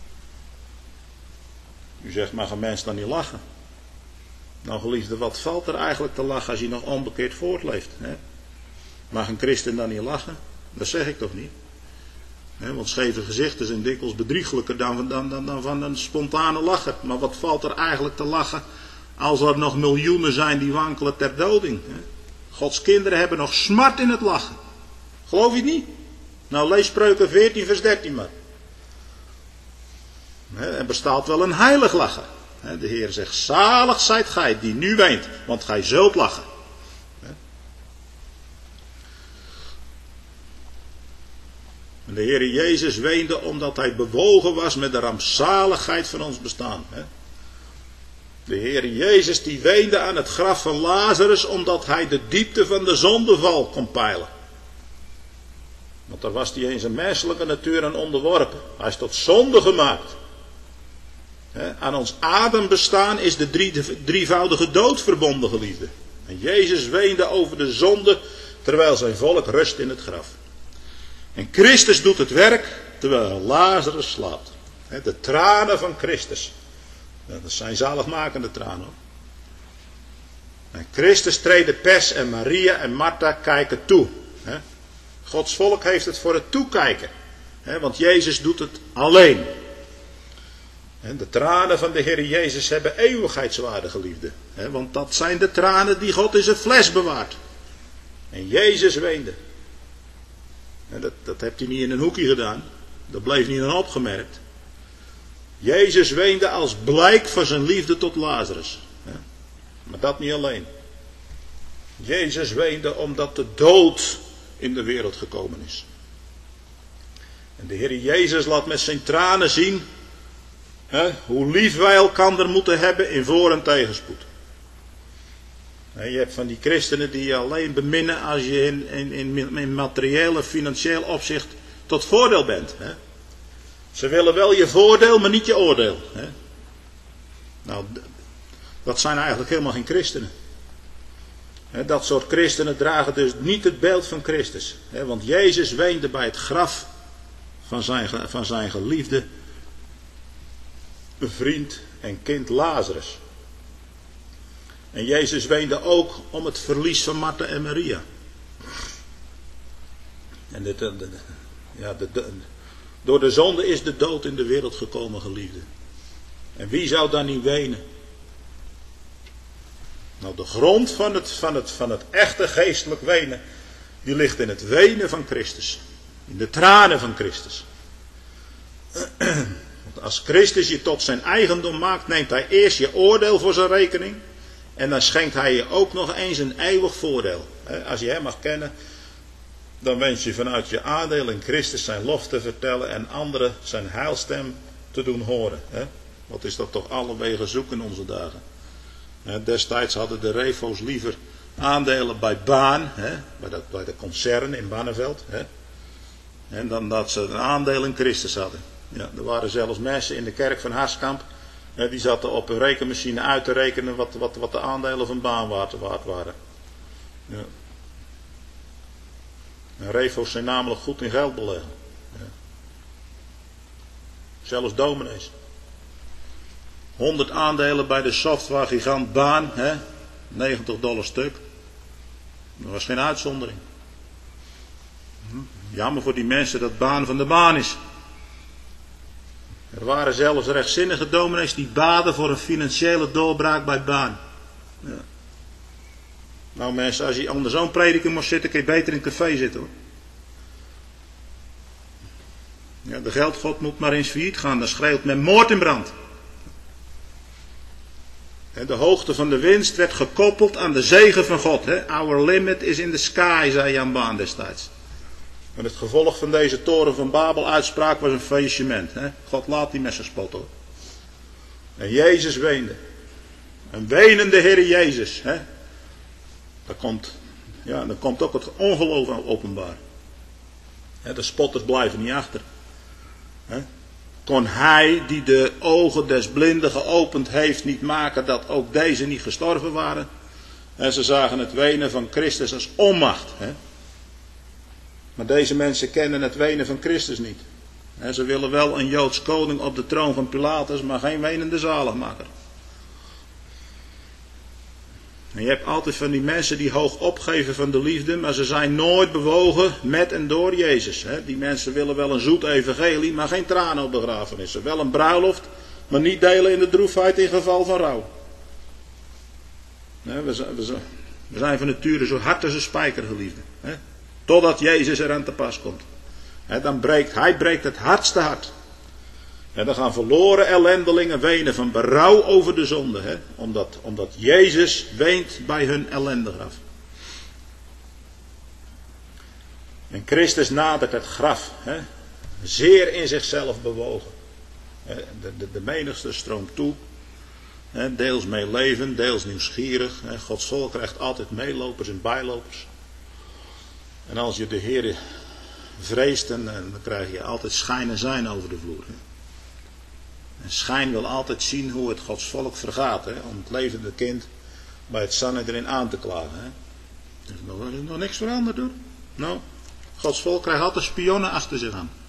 U zegt, mag een mens dan niet lachen? Nou geliefde, wat valt er eigenlijk te lachen als hij nog onbekeerd voortleeft? Hè? Mag een christen dan niet lachen? Dat zeg ik toch niet? Hè, want scheve gezichten zijn dikwijls bedriegelijker dan, dan, dan, dan van een spontane lachen. Maar wat valt er eigenlijk te lachen als er nog miljoenen zijn die wankelen ter doding? Hè? Gods kinderen hebben nog smart in het lachen. Geloof je het niet? Nou lees Spreuken veertien vers dertien maar. Er bestaat wel een heilig lachen. De Heer zegt, zalig zijt gij die nu weent, want gij zult lachen. En de Heer Jezus weende omdat hij bewogen was met de rampzaligheid van ons bestaan. De Heer Jezus die weende aan het graf van Lazarus omdat hij de diepte van de zondeval kon peilen. Want daar was hij in zijn menselijke natuur aan onderworpen. Hij is tot zonde gemaakt. He, aan ons adembestaan is de drie, drievoudige dood verbonden, geliefde. En Jezus weende over de zonde terwijl zijn volk rust in het graf. En Christus doet het werk terwijl Lazarus slaapt. He, de tranen van Christus. Ja, dat zijn zaligmakende tranen. Hoor. En Christus treden Pers en Maria en Martha kijken toe. He. Gods volk heeft het voor het toekijken. He, want Jezus doet het alleen. En de tranen van de Heer Jezus hebben eeuwigheidswaarde, geliefde. He, want dat zijn de tranen die God in zijn fles bewaart. En Jezus weende. En dat, dat heeft hij niet in een hoekje gedaan. Dat bleef niet onopgemerkt. Jezus weende als blijk van zijn liefde tot Lazarus. He. Maar dat niet alleen. Jezus weende omdat de dood in de wereld gekomen is. En de Heer Jezus laat met zijn tranen zien He, hoe lief wij elkander moeten hebben in voor- en tegenspoed. He, je hebt van die christenen die je alleen beminnen als je in, in, in, in materieel en financieel opzicht tot voordeel bent. He. Ze willen wel je voordeel, maar niet je oordeel. He. Nou, dat zijn eigenlijk helemaal geen christenen. He, dat soort christenen dragen dus niet het beeld van Christus. He, want Jezus weende bij het graf van zijn, van zijn geliefde vriend en kind Lazarus. En Jezus weende ook om het verlies van Martha en Maria. En dit, de, de, ja, de, de, door de zonde is de dood in de wereld gekomen, geliefde. En wie zou dan niet wenen? Nou, de grond van het, van het, van het echte geestelijk wenen, die ligt in het wenen van Christus. In de tranen van Christus. Want als Christus je tot zijn eigendom maakt, neemt hij eerst je oordeel voor zijn rekening. En dan schenkt hij je ook nog eens een eeuwig voordeel. Als je hem mag kennen, dan wens je vanuit je aandeel in Christus zijn lof te vertellen en anderen zijn heilstem te doen horen. Wat is dat toch alle wegen zoek in onze dagen. Destijds hadden de refo's liever aandelen bij Baan, bij de, bij de concern in Barneveld. En dan dat ze een aandeel in Christus hadden. Ja, er waren zelfs mensen in de kerk van Harskamp. Die zaten op een rekenmachine uit te rekenen wat, wat, wat de aandelen van Baan waard waren. Ja. En refo's zijn namelijk goed in geld beleggen. Ja. Zelfs dominees. honderd aandelen bij de softwaregigant Baan. Hè? negentig dollar stuk. Dat was geen uitzondering. Jammer voor die mensen dat Baan van de baan is. Er waren zelfs rechtzinnige dominees die baden voor een financiële doorbraak bij Baan. Ja. Nou mensen, als je onder zo'n prediker moest zitten, kun je beter in een café zitten hoor. Ja, de geldgod moet maar eens failliet gaan, dan schreeuwt men moord in brand. De hoogte van de winst werd gekoppeld aan de zegen van God. Hè? Our limit is in the sky, zei Jan Baan destijds. En het gevolg van deze toren van Babel uitspraak was een faillissement. Hè? God laat die messen spotten. En Jezus weende. Een wenende Heer Jezus. Hè? Daar komt, ja, dan komt ook het ongeloof openbaar. Hè, de spotters blijven niet achter. Hè? Kon hij die de ogen des blinden geopend heeft niet maken dat ook deze niet gestorven waren? En ze zagen het wenen van Christus als onmacht. Hè? Maar deze mensen kennen het wenen van Christus niet. En ze willen wel een Joods koning op de troon van Pilatus, maar geen wenende zaligmaker. En je hebt altijd van die mensen die hoog opgeven van de liefde, maar ze zijn nooit bewogen met en door Jezus. Die mensen willen wel een zoet evangelie, maar geen tranen op begrafenissen. Wel een bruiloft, maar niet delen in de droefheid in geval van rouw. We zijn van nature zo hard als een spijker, geliefde. Totdat Jezus eraan te pas komt. Dan breekt, hij breekt het hardste hart. En dan gaan verloren ellendelingen wenen van berouw over de zonde. Hè? Omdat, omdat Jezus weent bij hun ellendegraf. En Christus nadert het graf. Hè? Zeer in zichzelf bewogen. De, de, de menigste stroomt toe. Hè? Deels meeleven, deels nieuwsgierig. Hè? Gods volk krijgt altijd meelopers en bijlopers. En als je de Heer vreest, dan, dan krijg je altijd schijn en zijn over de vloer. Hè? En schijn wil altijd zien hoe het Gods volk vergaat. Hè? Om het levende kind bij het Sanhedrin aan te klagen. Hè? Er is nog, er is nog niks veranderd hoor. Nou, Gods volk krijgt altijd spionnen achter zich aan.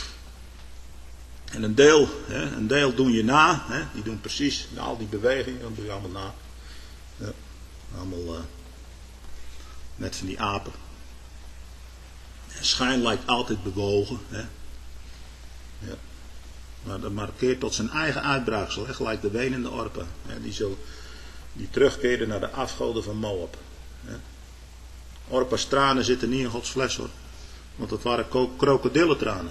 En een deel, hè, een deel doen je na. Hè? Die doen precies al die bewegingen. Dat doe je allemaal na. Ja, allemaal uh, net van die apen. En schijn lijkt altijd bewogen. Hè? Ja. Maar dat markeert tot zijn eigen uitbraaksel, hè, gelijk de wenende Orpa. Hè, die, zo, die terugkeerde naar de afgoden van Moab. Hè. Orpa's tranen zitten niet in Gods fles hoor. Want dat waren krokodillentranen.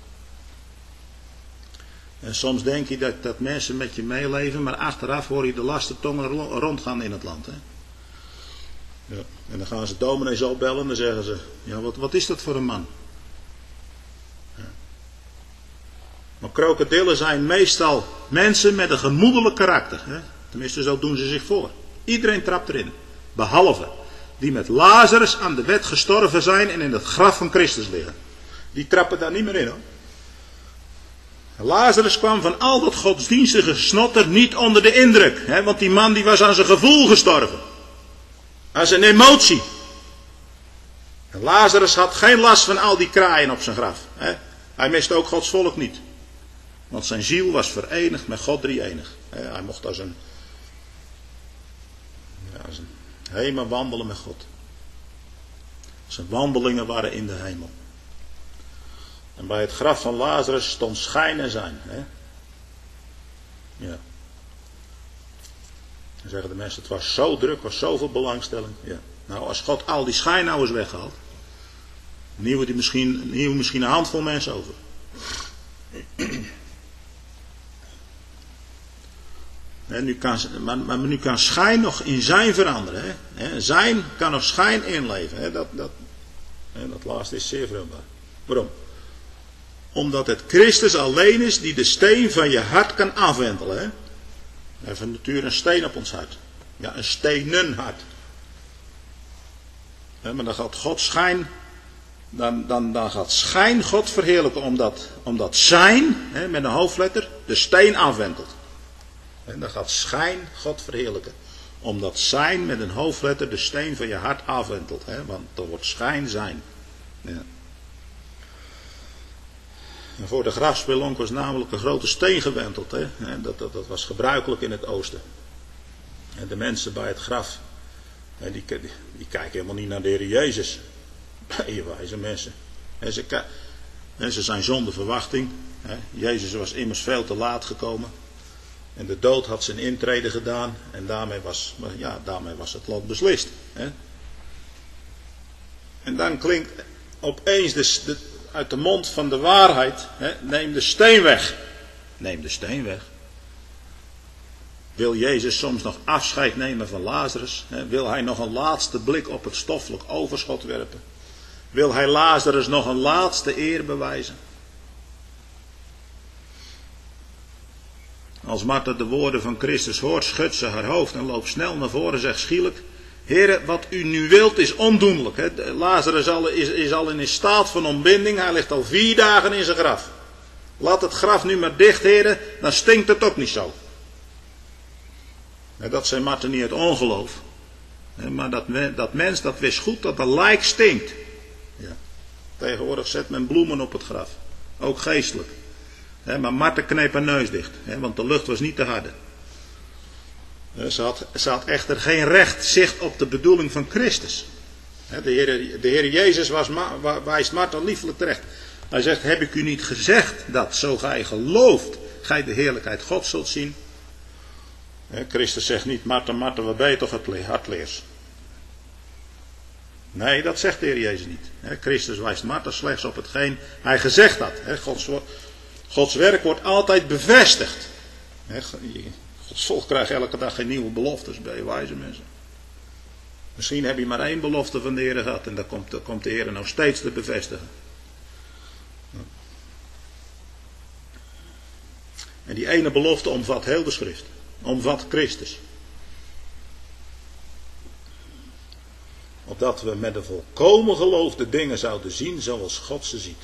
En soms denk je dat, dat mensen met je meeleven, maar achteraf hoor je de lastertongen rondgaan in het land. Hè. Ja. En dan gaan ze dominees opbellen en dan zeggen ze, ja, wat, wat is dat voor een man? Maar krokodillen zijn meestal mensen met een gemoedelijk karakter. Hè? Tenminste, zo doen ze zich voor. Iedereen trapt erin. Behalve die met Lazarus aan de wet gestorven zijn en in het graf van Christus liggen. Die trappen daar niet meer in hoor. Lazarus kwam van al dat godsdienstige snotter niet onder de indruk. Hè? Want die man die was aan zijn gevoel gestorven. Aan zijn emotie. En Lazarus had geen last van al die kraaien op zijn graf. Hè? Hij miste ook Gods volk niet. Want zijn ziel was verenigd met God drie-enig. Hij mocht als een, ja, als een hemel wandelen met God. Zijn wandelingen waren in de hemel. En bij het graf van Lazarus stond schijn en zijn. Hè? Ja. Dan zeggen de mensen, het was zo druk, was zoveel belangstelling. Ja. Nou, als God al die schijn nou eens weghaalt, nieuwe die misschien, nieuwe misschien een handvol mensen over. He, nu kan, maar, maar nu kan schijn nog in zijn veranderen. Hè? He, zijn kan nog schijn inleven. He, dat, dat, he, dat laatste is zeer vruchtbaar. Waarom? Omdat het Christus alleen is die de steen van je hart kan afwentelen. Hè? We hebben natuurlijk een steen op ons hart. Ja, een stenen hart. He, maar dan gaat God schijn, dan, dan, dan gaat schijn God verheerlijken. Omdat, omdat zijn, he, met een hoofdletter, de steen afwentelt. En dan gaat schijn God verheerlijken. Omdat zijn met een hoofdletter de steen van je hart afwentelt. Hè? Want er wordt schijn zijn. Ja. En voor de grafspelonk was namelijk een grote steen gewenteld. Hè? En dat, dat, dat was gebruikelijk in het oosten. En de mensen bij het graf, die, die, die kijken helemaal niet naar de Heer Jezus. Je wijze mensen. En ze, en ze zijn zonder verwachting. Hè? Jezus was immers veel te laat gekomen. En de dood had zijn intrede gedaan. En daarmee was, ja, daarmee was het lot beslist. Hè? En dan klinkt opeens de, de, uit de mond van de waarheid. Hè, neem de steen weg. Neem de steen weg. Wil Jezus soms nog afscheid nemen van Lazarus? Hè? Wil hij nog een laatste blik op het stoffelijk overschot werpen? Wil hij Lazarus nog een laatste eer bewijzen? Als Martha de woorden van Christus hoort, schudt ze haar hoofd en loopt snel naar voren en zegt schielijk: Heere, wat u nu wilt is ondoenlijk. Hè? Lazarus al, is, is al in staat van ontbinding. Hij ligt al vier dagen in zijn graf. Laat het graf nu maar dicht, heren, dan stinkt het ook niet zo. En dat zei Martha niet uit ongeloof. Maar dat, dat mens, dat wist goed dat een lijk stinkt. Ja. Tegenwoordig zet men bloemen op het graf. Ook geestelijk. He, maar Martha kneep haar neus dicht, he, want de lucht was niet te harde. He, ze, had, ze had echter geen recht zicht op de bedoeling van Christus. He, de, Heer, de Heer Jezus was, wijst Martha liefelijk terecht. Hij zegt, heb ik u niet gezegd dat zo gij gelooft, gij de heerlijkheid God zult zien? He, Christus zegt niet, Martha, Martha, wat ben je toch het hardleers? Nee, dat zegt de Heer Jezus niet. He, Christus wijst Martha slechts op hetgeen hij gezegd had. He, Gods Gods werk wordt altijd bevestigd. Gods volk krijgt elke dag geen nieuwe beloftes bij wijze mensen. Misschien heb je maar één belofte van de Heer gehad en dan komt, dan komt de Heer nog steeds te bevestigen. En die ene belofte omvat heel de schrift. Omvat Christus. Opdat we met een volkomen geloof de dingen zouden zien zoals God ze ziet.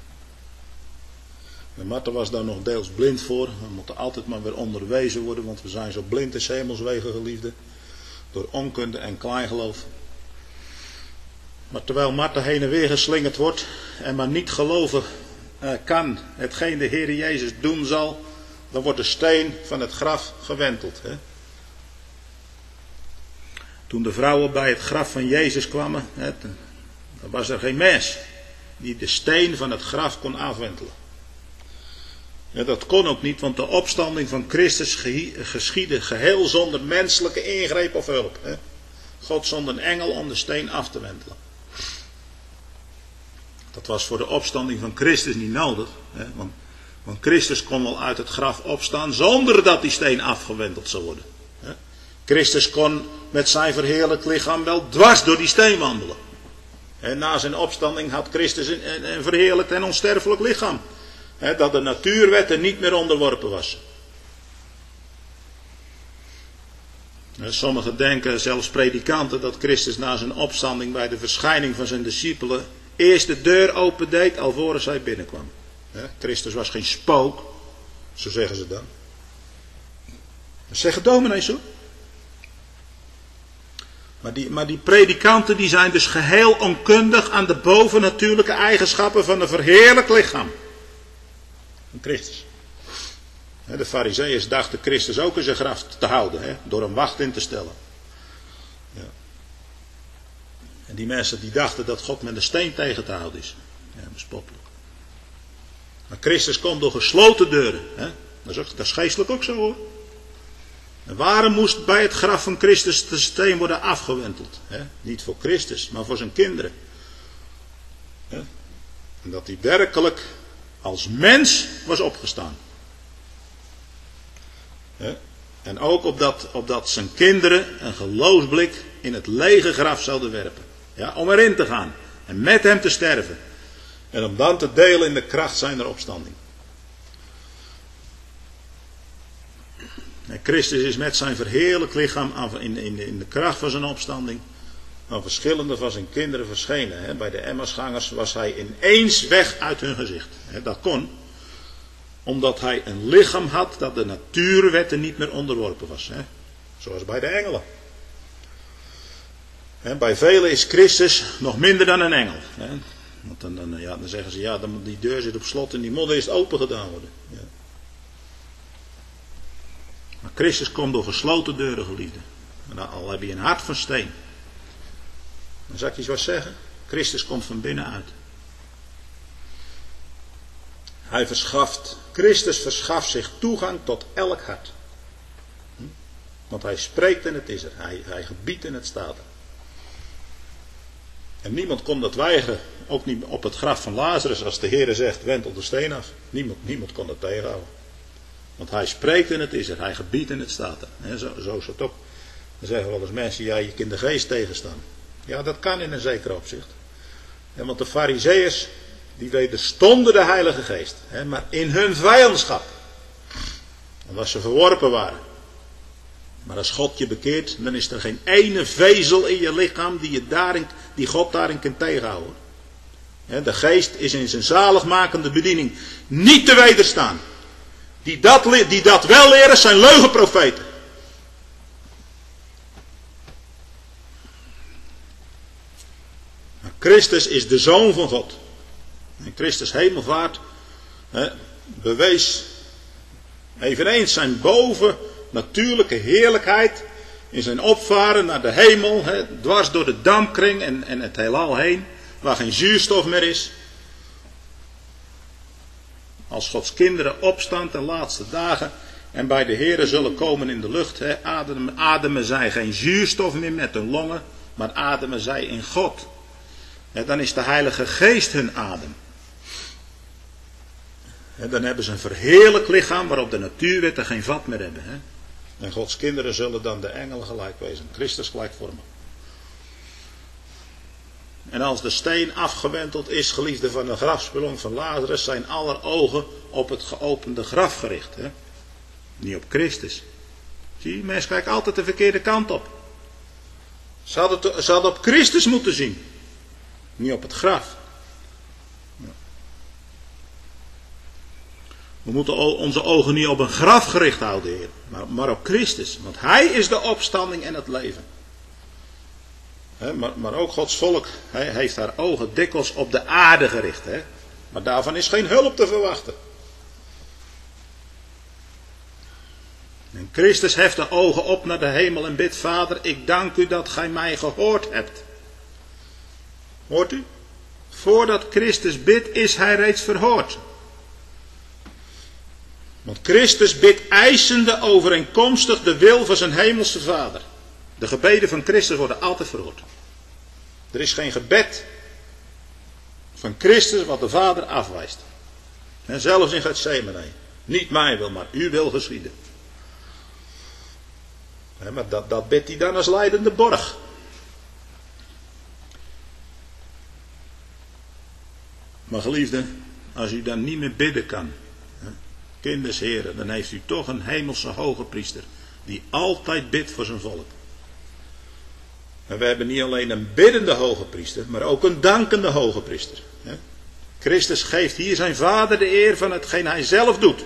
En Martha was daar nog deels blind voor. We moeten altijd maar weer onderwezen worden, want we zijn zo blind in 's hemelswegen, geliefden. Door onkunde en kleingeloof. Maar terwijl Martha heen en weer geslingerd wordt en maar niet geloven uh, kan hetgeen de Heer Jezus doen zal, dan wordt de steen van het graf gewenteld. Hè? Toen de vrouwen bij het graf van Jezus kwamen, hè, dan was er geen mens die de steen van het graf kon afwentelen. Ja, dat kon ook niet, want de opstanding van Christus geschiedde geheel zonder menselijke ingreep of hulp. Hè? God zond een engel om de steen af te wentelen. Dat was voor de opstanding van Christus niet nodig. Hè? Want, want Christus kon wel uit het graf opstaan zonder dat die steen afgewenteld zou worden. Hè? Christus kon met zijn verheerlijkt lichaam wel dwars door die steen wandelen. En na zijn opstanding had Christus een, een verheerlijkt en onsterfelijk lichaam. He, dat de natuurwetten niet meer onderworpen was. Sommigen denken, zelfs predikanten, dat Christus na zijn opstanding bij de verschijning van zijn discipelen eerst de deur opendeed alvorens hij binnenkwam. He, Christus was geen spook, zo zeggen ze dan. Dat zeggen dominees zo. Maar die, maar die predikanten die zijn dus geheel onkundig aan de bovennatuurlijke eigenschappen van een verheerlijk lichaam. Van Christus. De Farizeeërs dachten Christus ook in zijn graf te houden, hè, door een wacht in te stellen. Ja. En die mensen die dachten dat God met een steen tegen te houden is. Ja, bespottelijk. Maar Christus komt door gesloten deuren. Hè. Dat, is ook, dat is geestelijk ook zo hoor. En waarom moest bij het graf van Christus de steen worden afgewenteld? Hè? Niet voor Christus, maar voor zijn kinderen. Hè? En dat hij werkelijk als mens was opgestaan. Hè? En ook opdat, opdat zijn kinderen een geloofsblik in het lege graf zouden werpen. Ja, om erin te gaan en met hem te sterven. En om dan te delen in de kracht zijner opstanding. En Christus is met zijn verheerlijk lichaam in, in, in de kracht van zijn opstanding aan verschillende van zijn kinderen verschenen. Hè. Bij de Emmausgangers was hij ineens weg uit hun gezicht. Hè, dat kon omdat hij een lichaam had dat de natuurwetten niet meer onderworpen was. Hè. Zoals bij de engelen. Hè, bij velen is Christus nog minder dan een engel. Hè. Want dan, dan, ja, dan zeggen ze, ja, dan, die deur zit op slot en die modder is open gedaan worden. Ja. Maar Christus komt door gesloten deuren, geliefde. En al heb je een hart van steen. Dan zal ik je eens wat zeggen. Christus komt van binnenuit. Hij verschaft, Christus verschaft zich toegang tot elk hart. Hm? Want hij spreekt en het is er. Hij, hij gebiedt en het staat er. En niemand kon dat weigeren. Ook niet op het graf van Lazarus. Als de Heer zegt, wentel de steen af. Niemand, niemand kon dat tegenhouden. Want hij spreekt en het is er. Hij gebiedt en het staat er. He, zo, zo is het ook. Dan zeggen wel eens mensen, ja, je kunt de geest tegenstaan. Ja, dat kan in een zeker opzicht. Ja, want de Farizeeërs, die wederstonden de Heilige Geest. He, maar in hun vijandschap. Omdat ze verworpen waren. Maar als God je bekeert, dan is er geen ene vezel in je lichaam die, je daarin, die God daarin kan tegenhouden. He, de geest is in zijn zaligmakende bediening niet te wederstaan. Die dat, die dat wel leren zijn leugenprofeten. Maar Christus is de Zoon van God. En Christus hemelvaart he, bewees eveneens zijn bovennatuurlijke heerlijkheid in zijn opvaren naar de hemel, he, dwars door de dampkring en, en het heelal heen, waar geen zuurstof meer is. Als Gods kinderen opstaan ten laatste dagen en bij de Here zullen komen in de lucht. He, ademen, ademen zij geen zuurstof meer met hun longen, maar ademen zij in God. He, dan is de Heilige Geest hun adem. He, dan hebben ze een verheerlijk lichaam waarop de natuurwetten geen vat meer hebben. He. En Gods kinderen zullen dan de engelen gelijk wezen, Christus gelijk vormen. En als de steen afgewenteld is, geliefde van de grafspelonk van Lazarus, zijn aller ogen op het geopende graf gericht. Hè? Niet op Christus. Zie je, mensen kijken altijd de verkeerde kant op. Ze hadden, te, ze hadden op Christus moeten zien. Niet op het graf. Ja. We moeten onze ogen niet op een graf gericht houden, Heer, maar, maar op Christus. Want Hij is de opstanding en het leven. He, maar, maar ook Gods volk he, heeft haar ogen dikwijls op de aarde gericht. He. Maar daarvan is geen hulp te verwachten. En Christus heft de ogen op naar de hemel en bidt: Vader, ik dank u dat gij mij gehoord hebt. Hoort u? Voordat Christus bidt, is hij reeds verhoord. Want Christus bidt eisende overeenkomstig de wil van zijn hemelse Vader. De gebeden van Christus worden altijd verhoord. Er is geen gebed van Christus wat de Vader afwijst. En zelfs in Gethsemane. Niet mijn wil, maar uw wil geschieden. Ja, maar dat, dat bidt hij dan als leidende borg. Maar geliefde, als u dan niet meer bidden kan, kinders heren, dan heeft u toch een hemelse hoge priester die altijd bidt voor zijn volk. En we hebben niet alleen een biddende hoge priester, maar ook een dankende hoge priester. Christus geeft hier zijn Vader de eer van hetgeen hij zelf doet.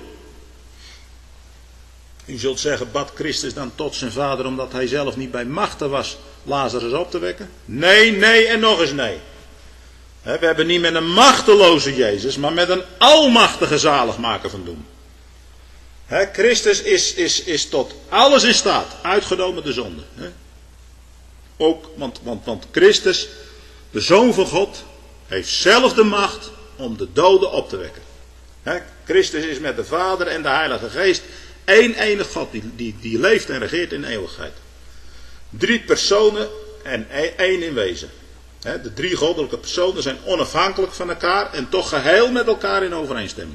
U zult zeggen, bad Christus dan tot zijn Vader omdat hij zelf niet bij machten was Lazarus op te wekken? Nee, nee en nog eens nee. We hebben niet met een machteloze Jezus, maar met een almachtige zaligmaker van doen. He, Christus is, is, is tot alles in staat, uitgenomen de zonde. He. Ook, want, want, want Christus, de Zoon van God, heeft zelf de macht om de doden op te wekken. He, Christus is met de Vader en de Heilige Geest één enig God, die, die, die leeft en regeert in eeuwigheid. Drie personen en één in wezen. He, de drie goddelijke personen zijn onafhankelijk van elkaar en toch geheel met elkaar in overeenstemming.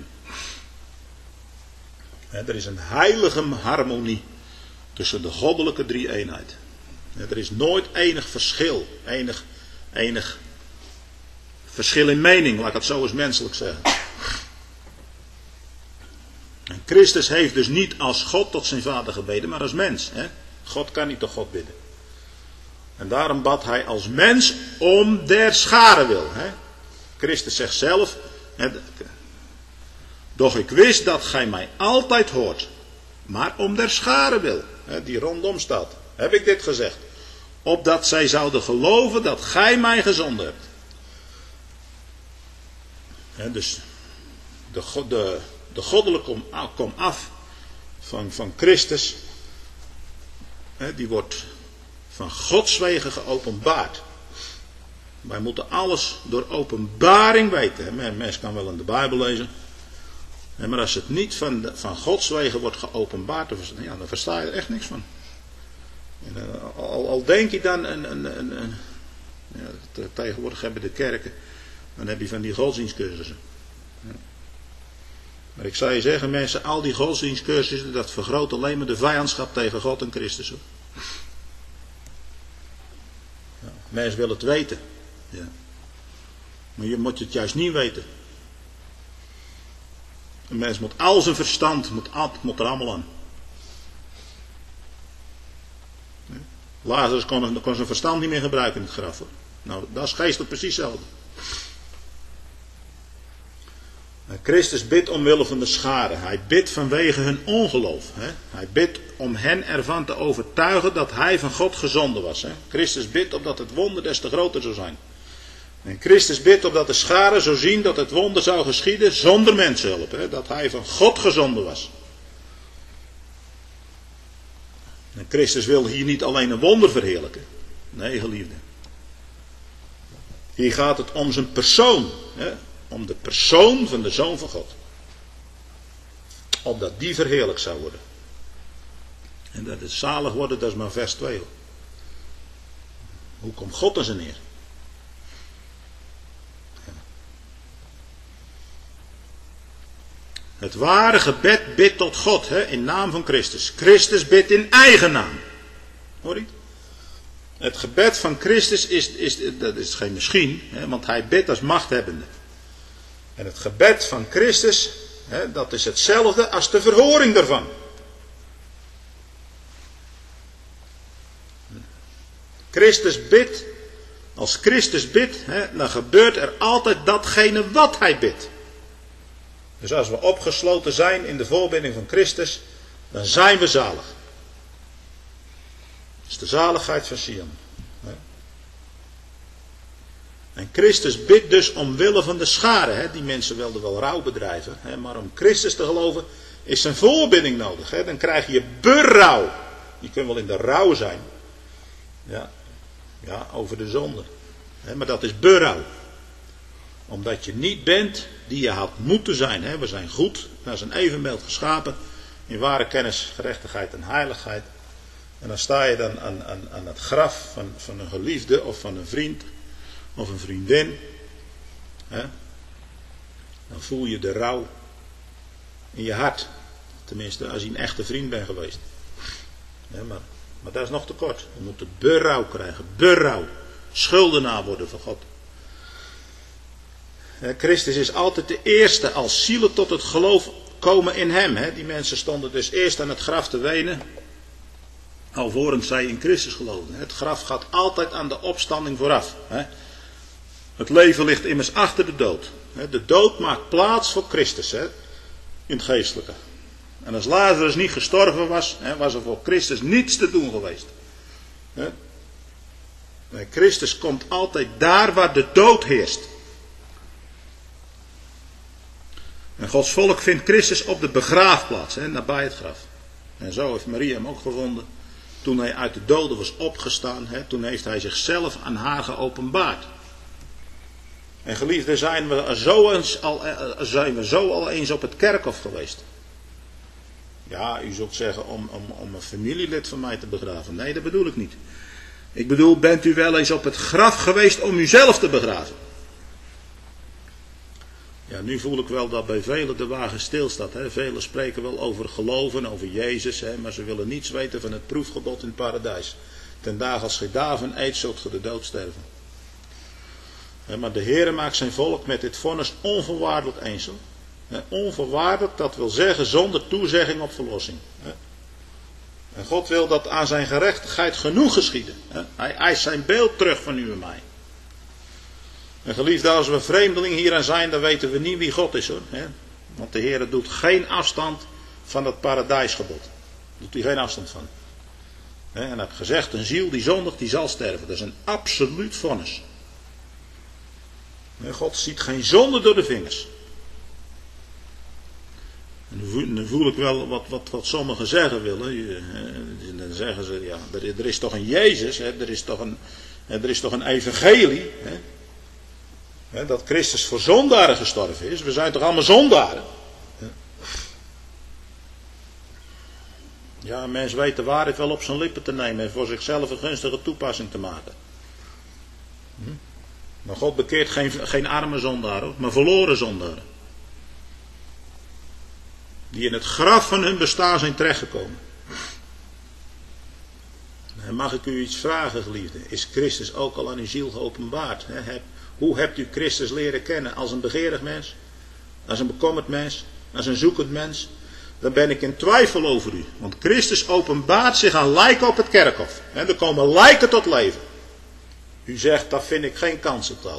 He, er is een heilige harmonie tussen de goddelijke drie-eenheid. He, er is nooit enig verschil, enig, enig verschil in mening, laat ik het zo eens menselijk zeggen. En Christus heeft dus niet als God tot zijn Vader gebeden, maar als mens. Hè? God kan niet tot God bidden. En daarom bad hij als mens om der schare wil. Hè? Christus zegt zelf, hè, doch ik wist dat gij mij altijd hoort, maar om der schare wil, hè, die rondom staat, heb ik dit gezegd. Opdat zij zouden geloven dat gij mij gezonden hebt. Hè, dus de, de De goddelijke kom af van, van Christus, hè, die wordt van Gods wegen geopenbaard. Wij moeten alles door openbaring weten. Een mens kan wel in de Bijbel lezen, maar als het niet van, de, van Gods wegen wordt geopenbaard, dan, ja, dan versta je er echt niks van. En, al, al denk je dan, een, een, een, een, ja, tegenwoordig hebben de kerken, dan heb je van die godsdienstcursussen. Ja. Maar ik zou je zeggen, mensen, al die godsdienstcursussen, dat vergroot alleen maar de vijandschap tegen God en Christus. Ja, mensen willen het weten. Ja. Maar je moet het juist niet weten. Een mens moet al zijn verstand, moet, moet er allemaal aan. Ja. Lazarus kon, kon zijn verstand niet meer gebruiken in het graf. Hoor. Nou, dat is geestelijk precies hetzelfde. Christus bidt omwille van de schade. Hij bidt vanwege hun ongeloof. Hè? Hij bidt om hen ervan te overtuigen dat hij van God gezonden was. Hè? Christus bidt opdat het wonder des te groter zou zijn. En Christus bidt opdat de schade zou zien dat het wonder zou geschieden zonder mensenhulp. Hè? Dat hij van God gezonden was. En Christus wil hier niet alleen een wonder verheerlijken. Nee, geliefde. Hier gaat het om zijn persoon. Hè? Om de persoon van de Zoon van God. Opdat die verheerlijk zou worden. En dat het zalig worden, dat is maar vers twee. Hoe komt God er neer? Ja. Het ware gebed bidt tot God, hè, in naam van Christus. Christus bidt in eigen naam. Hoor je? Het gebed van Christus is, is, dat is geen misschien, hè, want hij bidt als machthebbende. En het gebed van Christus, hè, dat is hetzelfde als de verhoring daarvan. Christus bidt, als Christus bidt, hè, dan gebeurt er altijd datgene wat hij bidt. Dus als we opgesloten zijn in de voorbinding van Christus, dan zijn we zalig. Dat is de zaligheid van Sion. En Christus bidt dus omwille van de schade. Hè. Die mensen wilden wel rouw bedrijven. Hè, maar om Christus te geloven is zijn voorbinding nodig. Hè. Dan krijg je berouw. Je kunt wel in de rouw zijn. Ja, ja over de zonde. Hè, maar dat is berouw. Omdat je niet bent die je had moeten zijn. Hè. We zijn goed naar zijn evenbeeld geschapen. In ware kennis, gerechtigheid en heiligheid. En dan sta je dan aan, aan, aan het graf van, van een geliefde of van een vriend. Of een vriendin. Hè? Dan voel je de rouw in je hart. Tenminste, als je een echte vriend bent geweest. Ja, maar, maar dat is nog te kort. We moeten berouw krijgen. Berouw. Schuldenaar worden van God. Ja, Christus is altijd de eerste als zielen tot het geloof komen in hem. Hè? Die mensen stonden dus eerst aan het graf te wenen. Alvorens zij in Christus geloofden. Het graf gaat altijd aan de opstanding vooraf. Hè? Het leven ligt immers achter de dood. De dood maakt plaats voor Christus, hè, in het geestelijke. En als Lazarus niet gestorven was, hè, was er voor Christus niets te doen geweest. Nee, Christus komt altijd daar waar de dood heerst. En Gods volk vindt Christus op de begraafplaats, hè, nabij het graf. En zo heeft Maria hem ook gevonden. Toen hij uit de doden was opgestaan, hè, toen heeft hij zichzelf aan haar geopenbaard. En geliefden, zijn we zo, eens al, zijn we zo al eens op het kerkhof geweest. Ja, u zult zeggen om, om, om een familielid van mij te begraven. Nee, dat bedoel ik niet. Ik bedoel, bent u wel eens op het graf geweest om uzelf te begraven? Ja, nu voel ik wel dat bij velen de wagen stilstaat. Hè. Velen spreken wel over geloven, over Jezus, hè, maar ze willen niets weten van het proefgebod in het paradijs. Ten dagen als gij daarvan eet, zult ge de dood sterven. Hè, maar de Heere maakt zijn volk met dit vonnis onvoorwaardelijk eens. Hoor. Hè, onvoorwaardelijk, dat wil zeggen zonder toezegging op verlossing. Hè. En God wil dat aan zijn gerechtigheid genoeg geschieden. Hè. Hij eist zijn beeld terug van u en mij. En geliefde, als we vreemdeling hier aan zijn, dan weten we niet wie God is, hoor. Hè? Want de Heer doet geen afstand van het paradijsgebod. Daar doet hij geen afstand van. Hè? En hij heeft gezegd, een ziel die zondigt, die zal sterven. Dat is een absoluut vonnis. Hè? God ziet geen zonde door de vingers. En dan voel ik wel wat, wat, wat sommigen zeggen willen. Dan zeggen ze, ja, er, er is toch een Jezus, hè? Er is toch een, er is toch een evangelie, hè? He, dat Christus voor zondaren gestorven is. We zijn toch allemaal zondaren? Ja, een mens weet de waarheid wel op zijn lippen te nemen en voor zichzelf een gunstige toepassing te maken. Maar God bekeert geen, geen arme zondaren, maar verloren zondaren. Die in het graf van hun bestaan zijn terechtgekomen. En mag ik u iets vragen, geliefde? Is Christus ook al aan uw ziel geopenbaard? He, Hoe hebt u Christus leren kennen? Als een begeerig mens? Als een bekommerd mens? Als een zoekend mens? Dan ben ik in twijfel over u. Want Christus openbaart zich aan lijken op het kerkhof. En er komen lijken tot leven. U zegt, dat vind ik geen kansental.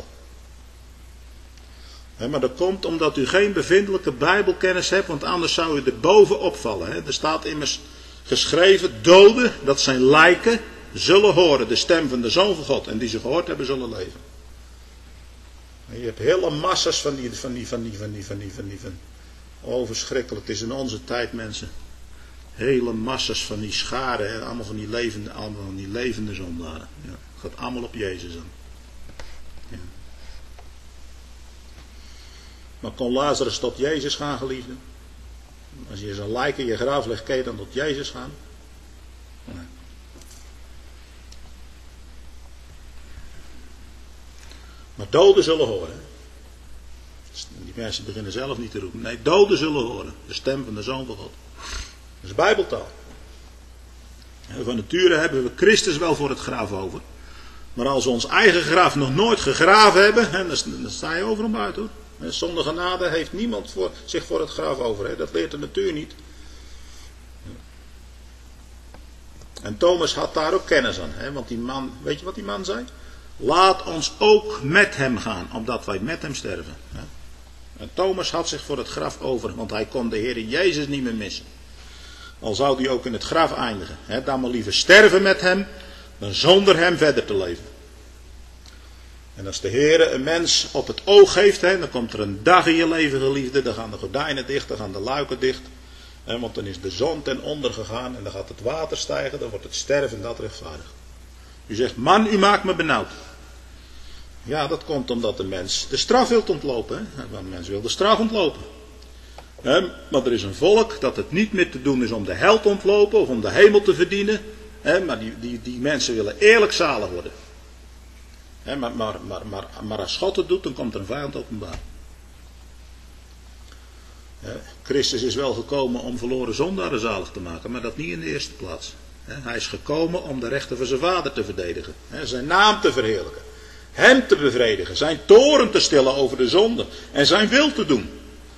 Maar dat komt omdat u geen bevindelijke bijbelkennis hebt. Want anders zou u er bovenop vallen. Er staat immers geschreven, doden, dat zijn lijken, zullen horen de stem van de Zoon van God. En die ze gehoord hebben, zullen leven. Je hebt hele massa's van die, van die, van die, van die, van die, van die, van. Oh, verschrikkelijk. Het is in onze tijd, mensen. Hele massa's van die scharen, hè? Allemaal van die levende, allemaal van die levende zondaren. Ja. Het gaat allemaal op Jezus aan. Ja. Maar kon Lazarus tot Jezus gaan, geliefde? Als je zijn lijk in je graf legt, kan je dan tot Jezus gaan? Nee. Maar doden zullen horen. Die mensen beginnen zelf niet te roepen. Nee, doden zullen horen. De stem van de Zoon van God. Dat is Bijbeltaal. Van nature hebben we Christus wel voor het graf over. Maar als we ons eigen graf nog nooit gegraven hebben, dan sta je overal buiten, hoor. Zonder genade heeft niemand voor, zich voor het graf over. Dat leert de natuur niet. En Thomas had daar ook kennis aan. Want die man, weet je wat die man zei? Laat ons ook met hem gaan, opdat wij met hem sterven. En Thomas had zich voor het graf over, want hij kon de Heer Jezus niet meer missen. Al zou hij ook in het graf eindigen. Dan maar liever sterven met hem, dan zonder hem verder te leven. En als de Heer een mens op het oog heeft, dan komt er een dag in je leven, geliefde, dan gaan de gordijnen dicht, dan gaan de luiken dicht. Want dan is de zon ten onder gegaan en dan gaat het water stijgen, dan wordt het sterven dat rechtvaardig. U zegt, man, u maakt me benauwd. Ja, dat komt omdat de mens de straf wil ontlopen. Hè? Want de mens wil de straf ontlopen. Hè? Maar er is een volk dat het niet meer te doen is om de hel te ontlopen of om de hemel te verdienen. Hè? Maar die, die, die mensen willen eerlijk zalig worden. Hè? Maar, maar, maar, maar, maar als God het doet, dan komt er een vijand openbaar. Hè? Christus is wel gekomen om verloren zondaren zalig te maken, maar dat niet in de eerste plaats. Hij is gekomen om de rechten van zijn vader te verdedigen. Zijn naam te verheerlijken. Hem te bevredigen. Zijn toorn te stillen over de zonde. En zijn wil te doen.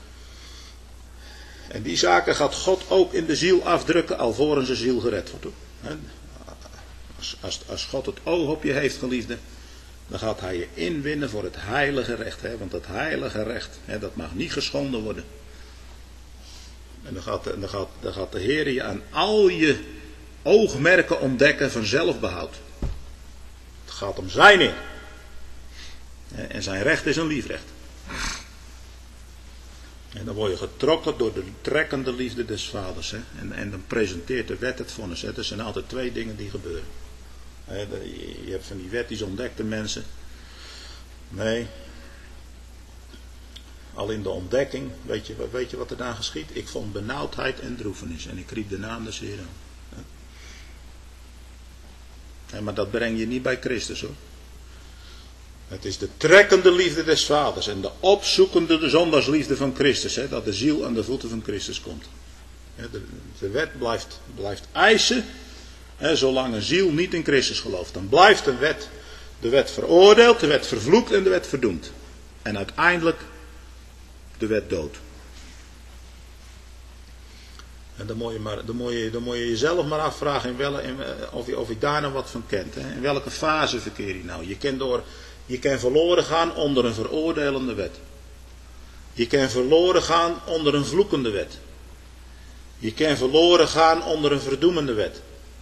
En die zaken gaat God ook in de ziel afdrukken alvorens zijn ziel gered wordt. Als, als, als God het oog op je heeft, geliefde, dan gaat hij je inwinnen voor het heilige recht. Want het heilige recht, dat mag niet geschonden worden. En dan gaat, dan gaat, dan gaat de Heer je aan al je oogmerken ontdekken van zelfbehoud. Het gaat om zijn eer. En zijn recht is een liefrecht. En dan word je getrokken door de trekkende liefde des vaders. Hè? En, en dan presenteert de wet het vonnis. Hè? Er zijn altijd twee dingen die gebeuren. Hè? Je hebt van die wet, die ontdekte mensen. Nee. Al in de ontdekking, weet je, weet je wat er daar geschiet? Ik vond benauwdheid en droefenis. En ik riep de naam des Heeren. Ja, maar dat breng je niet bij Christus, hoor. Het is de trekkende liefde des vaders en de opzoekende de zondagsliefde van Christus. Hè, dat de ziel aan de voeten van Christus komt. Hè, de, de wet blijft, blijft eisen, hè, zolang een ziel niet in Christus gelooft. Dan blijft de wet, de wet veroordeeld, de wet vervloekt en de wet verdoemd. En uiteindelijk de wet dood. En dan moet je, maar, dan moet je, dan moet je jezelf maar afvragen in wel, in, of, je, of je daar nou wat van kent. Hè. In welke fase verkeer je nou? Je kent door... Je kan verloren gaan onder een veroordelende wet. Je kan verloren gaan onder een vloekende wet. Je kan verloren gaan onder een verdoemende wet.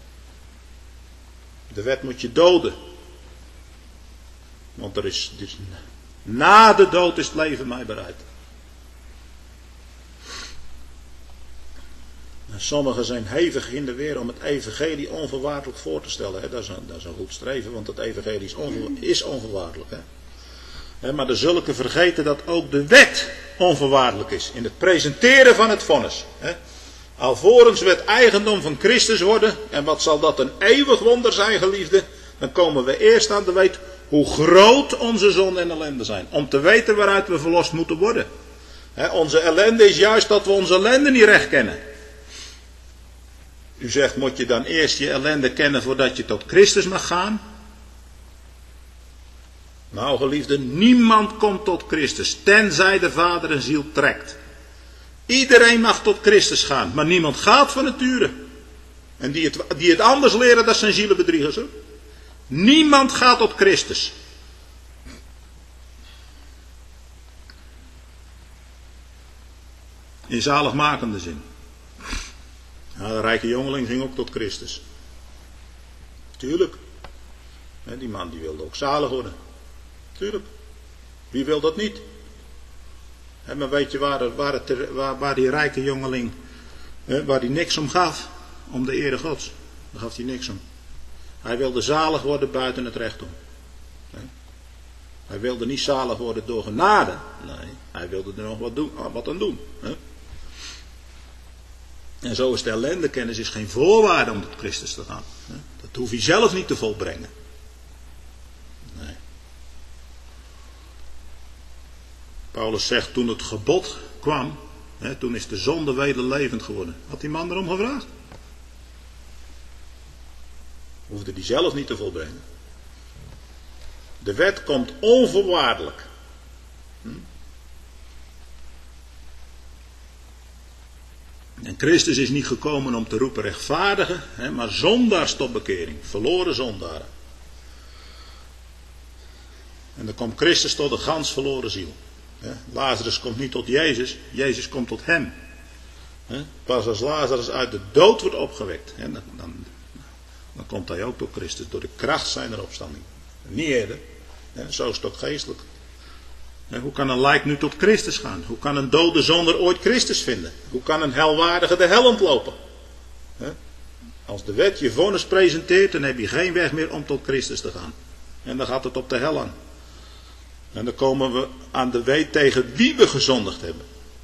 De wet moet je doden. Want er is, dus, na de dood is het leven mij bereid. En sommigen zijn hevig in de weer om het evangelie onvoorwaardelijk voor te stellen. Hè. Dat, is een, dat is een goed streven, want het evangelie is, onvo, is onvoorwaardelijk. Hè. Hè, maar de zulken vergeten dat ook de wet onvoorwaardelijk is. In het presenteren van het vonnis. Hè. Alvorens we het eigendom van Christus worden. En wat zal dat een eeuwig wonder zijn, geliefde. Dan komen we eerst aan te weten hoe groot onze zonde en ellende zijn. Om te weten waaruit we verlost moeten worden. Hè, onze ellende is juist dat we onze ellende niet recht kennen. U zegt, moet je dan eerst je ellende kennen voordat je tot Christus mag gaan? Nou, geliefde, niemand komt tot Christus, tenzij de Vader een ziel trekt. Iedereen mag tot Christus gaan, maar niemand gaat van nature. En die het, die het anders leren, dat zijn zielenbedriegers. Hoor. Niemand gaat tot Christus. In zaligmakende zin. Nou, de rijke jongeling ging ook tot Christus. Tuurlijk. Die man die wilde ook zalig worden. Tuurlijk. Wie wil dat niet? Maar weet je waar, waar, het, waar, waar die rijke jongeling, waar hij niks om gaf? Om de ere Gods. Daar gaf hij niks om. Hij wilde zalig worden buiten het recht om. Hij wilde niet zalig worden door genade. Nee, hij wilde er nog wat, doen, wat aan doen. En zo is de ellendekennis is geen voorwaarde om tot Christus te gaan. Dat hoef je zelf niet te volbrengen. Nee. Paulus zegt, toen het gebod kwam, hè, toen is de zonde wederlevend geworden. Had die man erom gevraagd? Hoefde die zelf niet te volbrengen. De wet komt onvoorwaardelijk. Hm? En Christus is niet gekomen om te roepen rechtvaardigen, hè, maar zondaars tot bekering. Verloren zondaren. En dan komt Christus tot de gans verloren ziel. Hè. Lazarus komt niet tot Jezus, Jezus komt tot hem. Hè. Pas als Lazarus uit de dood wordt opgewekt, hè, dan, dan, dan komt hij ook tot Christus. Door de kracht zijner opstanding. Niet eerder. Hè. Zo is het ook geestelijk. Hoe kan een lijk nu tot Christus gaan? Hoe kan een dode zonder ooit Christus vinden? Hoe kan een helwaardige de hel ontlopen? Als de wet je vonnis presenteert, dan heb je geen weg meer om tot Christus te gaan. En dan gaat het op de hel aan. En dan komen we aan de weet tegen wie we gezondigd hebben.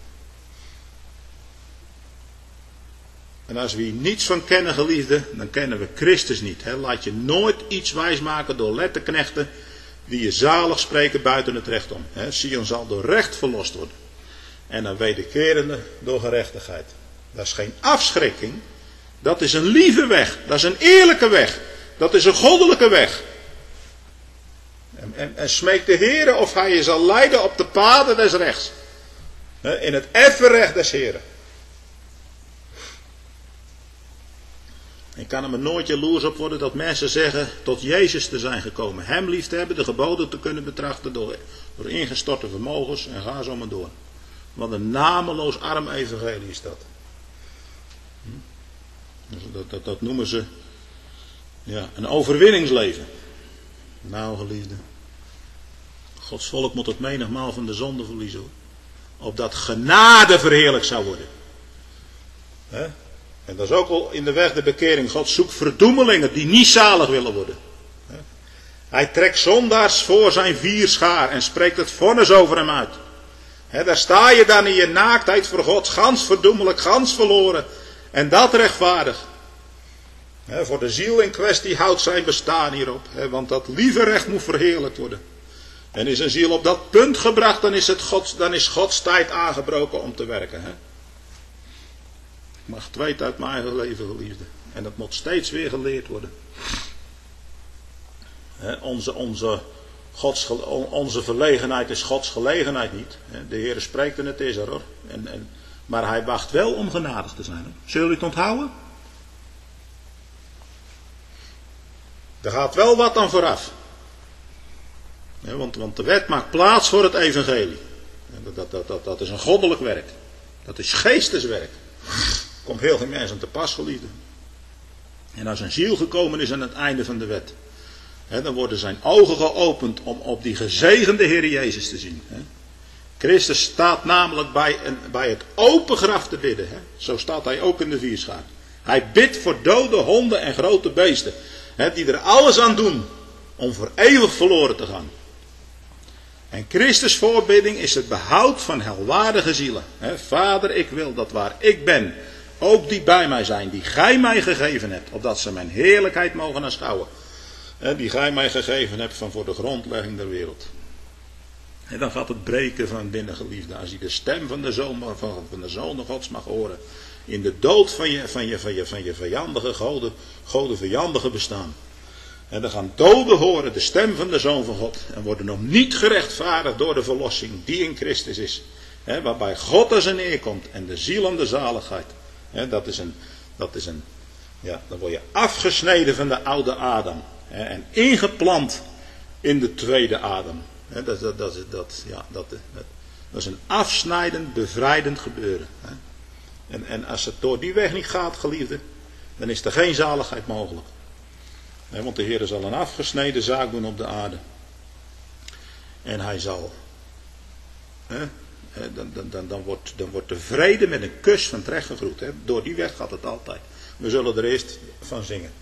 En als we hier niets van kennen, geliefden, dan kennen we Christus niet. Laat je nooit iets wijsmaken door letterknechten die je zalig spreken buiten het recht om. He, Sion zal door recht verlost worden. En een wederkerende door gerechtigheid. Dat is geen afschrikking. Dat is een lieve weg. Dat is een eerlijke weg. Dat is een goddelijke weg. En, en, en smeek de Heere of hij je zal leiden op de paden des rechts. He, in het effen recht des Heeren. Ik kan er maar nooit jaloers op worden dat mensen zeggen tot Jezus te zijn gekomen. Hem lief te hebben, de geboden te kunnen betrachten door, door ingestorte vermogens en ga zo maar door. Wat een nameloos arm evangelie is dat. Dat, dat, dat noemen ze ja, een overwinningsleven. Nou geliefde, Gods volk moet het menigmaal van de zonde verliezen. Hoor. Opdat genade verheerlijk zou worden. He? En dat is ook al in de weg der bekering. God zoekt verdoemelingen die niet zalig willen worden. He? Hij trekt zondaars voor zijn vierschaar en spreekt het vonnis over hem uit. He, daar sta je dan in je naaktheid voor God, gans verdoemelijk, gans verloren. En dat rechtvaardig. He, voor de ziel in kwestie houdt zijn bestaan hierop. He, want dat lieve recht moet verheerlijkt worden. En is een ziel op dat punt gebracht, dan is, het Gods, dan is Gods tijd aangebroken om te werken. He. Ik mag het weten uit mijn eigen leven, geliefde. En dat moet steeds weer geleerd worden. He, onze, onze, Gods, onze verlegenheid is Gods gelegenheid niet. He, de Heer spreekt en het is er hoor. En, en, maar hij wacht wel om genadig te zijn. Hoor. Zullen jullie het onthouden? Er gaat wel wat aan vooraf. Ja, want, want de wet maakt plaats voor het evangelie. Dat, dat, dat, dat, dat is een goddelijk werk. Dat is geesteswerk. Komt heel veel mensen te pas, geliefden. En als een ziel gekomen is aan het einde van de wet. Hè, dan worden zijn ogen geopend om op die gezegende Heer Jezus te zien. Hè. Christus staat namelijk bij, een, bij het open graf te bidden. Hè. Zo staat hij ook in de vierschaar. Hij bidt voor dode honden en grote beesten. Hè, die er alles aan doen om voor eeuwig verloren te gaan. En Christus' voorbidding is het behoud van helwaardige zielen. He, Vader, ik wil dat waar ik ben, ook die bij mij zijn, die gij mij gegeven hebt, opdat ze mijn heerlijkheid mogen aanschouwen. He, die gij mij gegeven hebt van voor de grondlegging der wereld. En dan gaat het breken van binnengeliefde, als je de stem van de Zoon van, van de Zoon Gods mag horen. In de dood van je, van je, van je, van je vijandige goden, goden vijandige bestaan. En dan gaan doden horen de stem van de Zoon van God. En worden nog niet gerechtvaardigd door de verlossing die in Christus is. He, waarbij God als een eer komt en de ziel aan de zaligheid. He, dat is een, dat is een, ja, dan word je afgesneden van de oude Adam. He, en ingeplant in de tweede Adam. He, dat, dat, dat, dat, ja, dat, dat, dat is een afsnijdend, bevrijdend gebeuren. He. En, en als het door die weg niet gaat, geliefde, dan is er geen zaligheid mogelijk. He, want de Heer zal een afgesneden zaak doen op de aarde. En hij zal. He, dan, dan, dan, dan, wordt, dan wordt de vrede met een kus van het recht gegroet. He. Door die weg gaat het altijd. We zullen er eerst van zingen.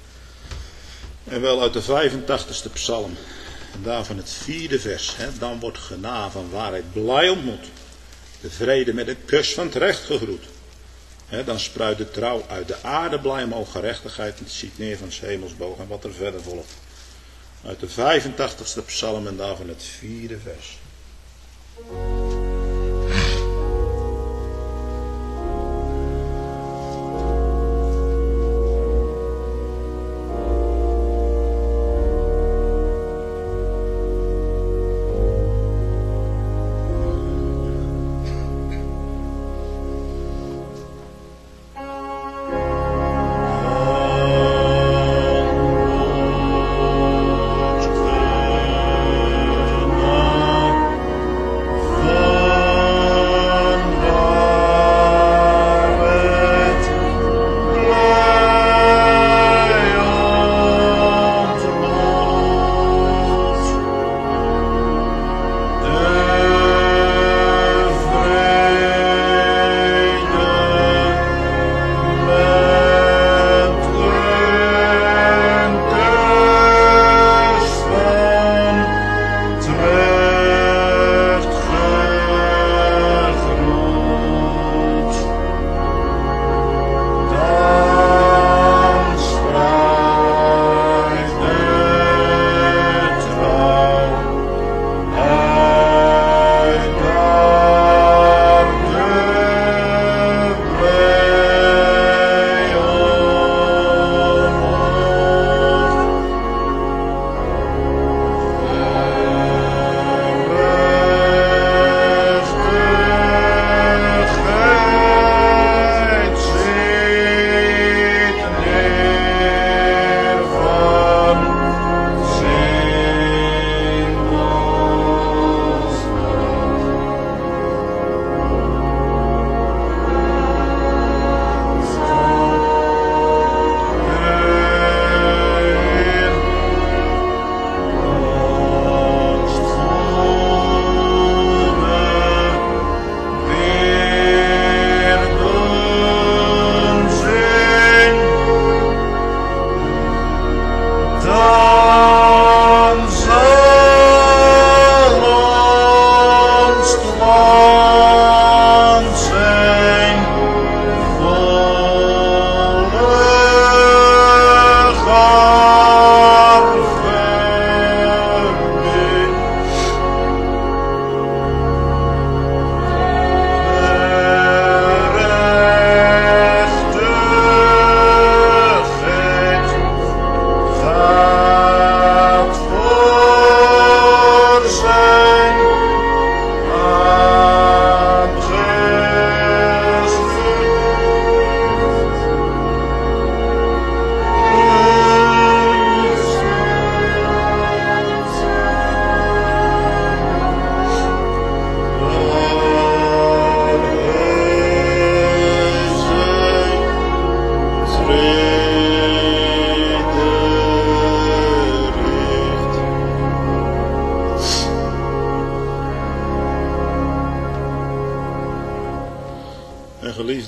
En wel uit de vijfentachtigste psalm. En daarvan het vierde vers. He. Dan wordt genade van waarheid blij ontmoet. De vrede met een kus van het recht gegroet. He, dan spruit de trouw uit de aarde blij omhoog gerechtigheid en het ziet neer van 's hemels boog en wat er verder volgt. Uit de vijfentachtigste psalm en daarvan het vierde vers.
Oh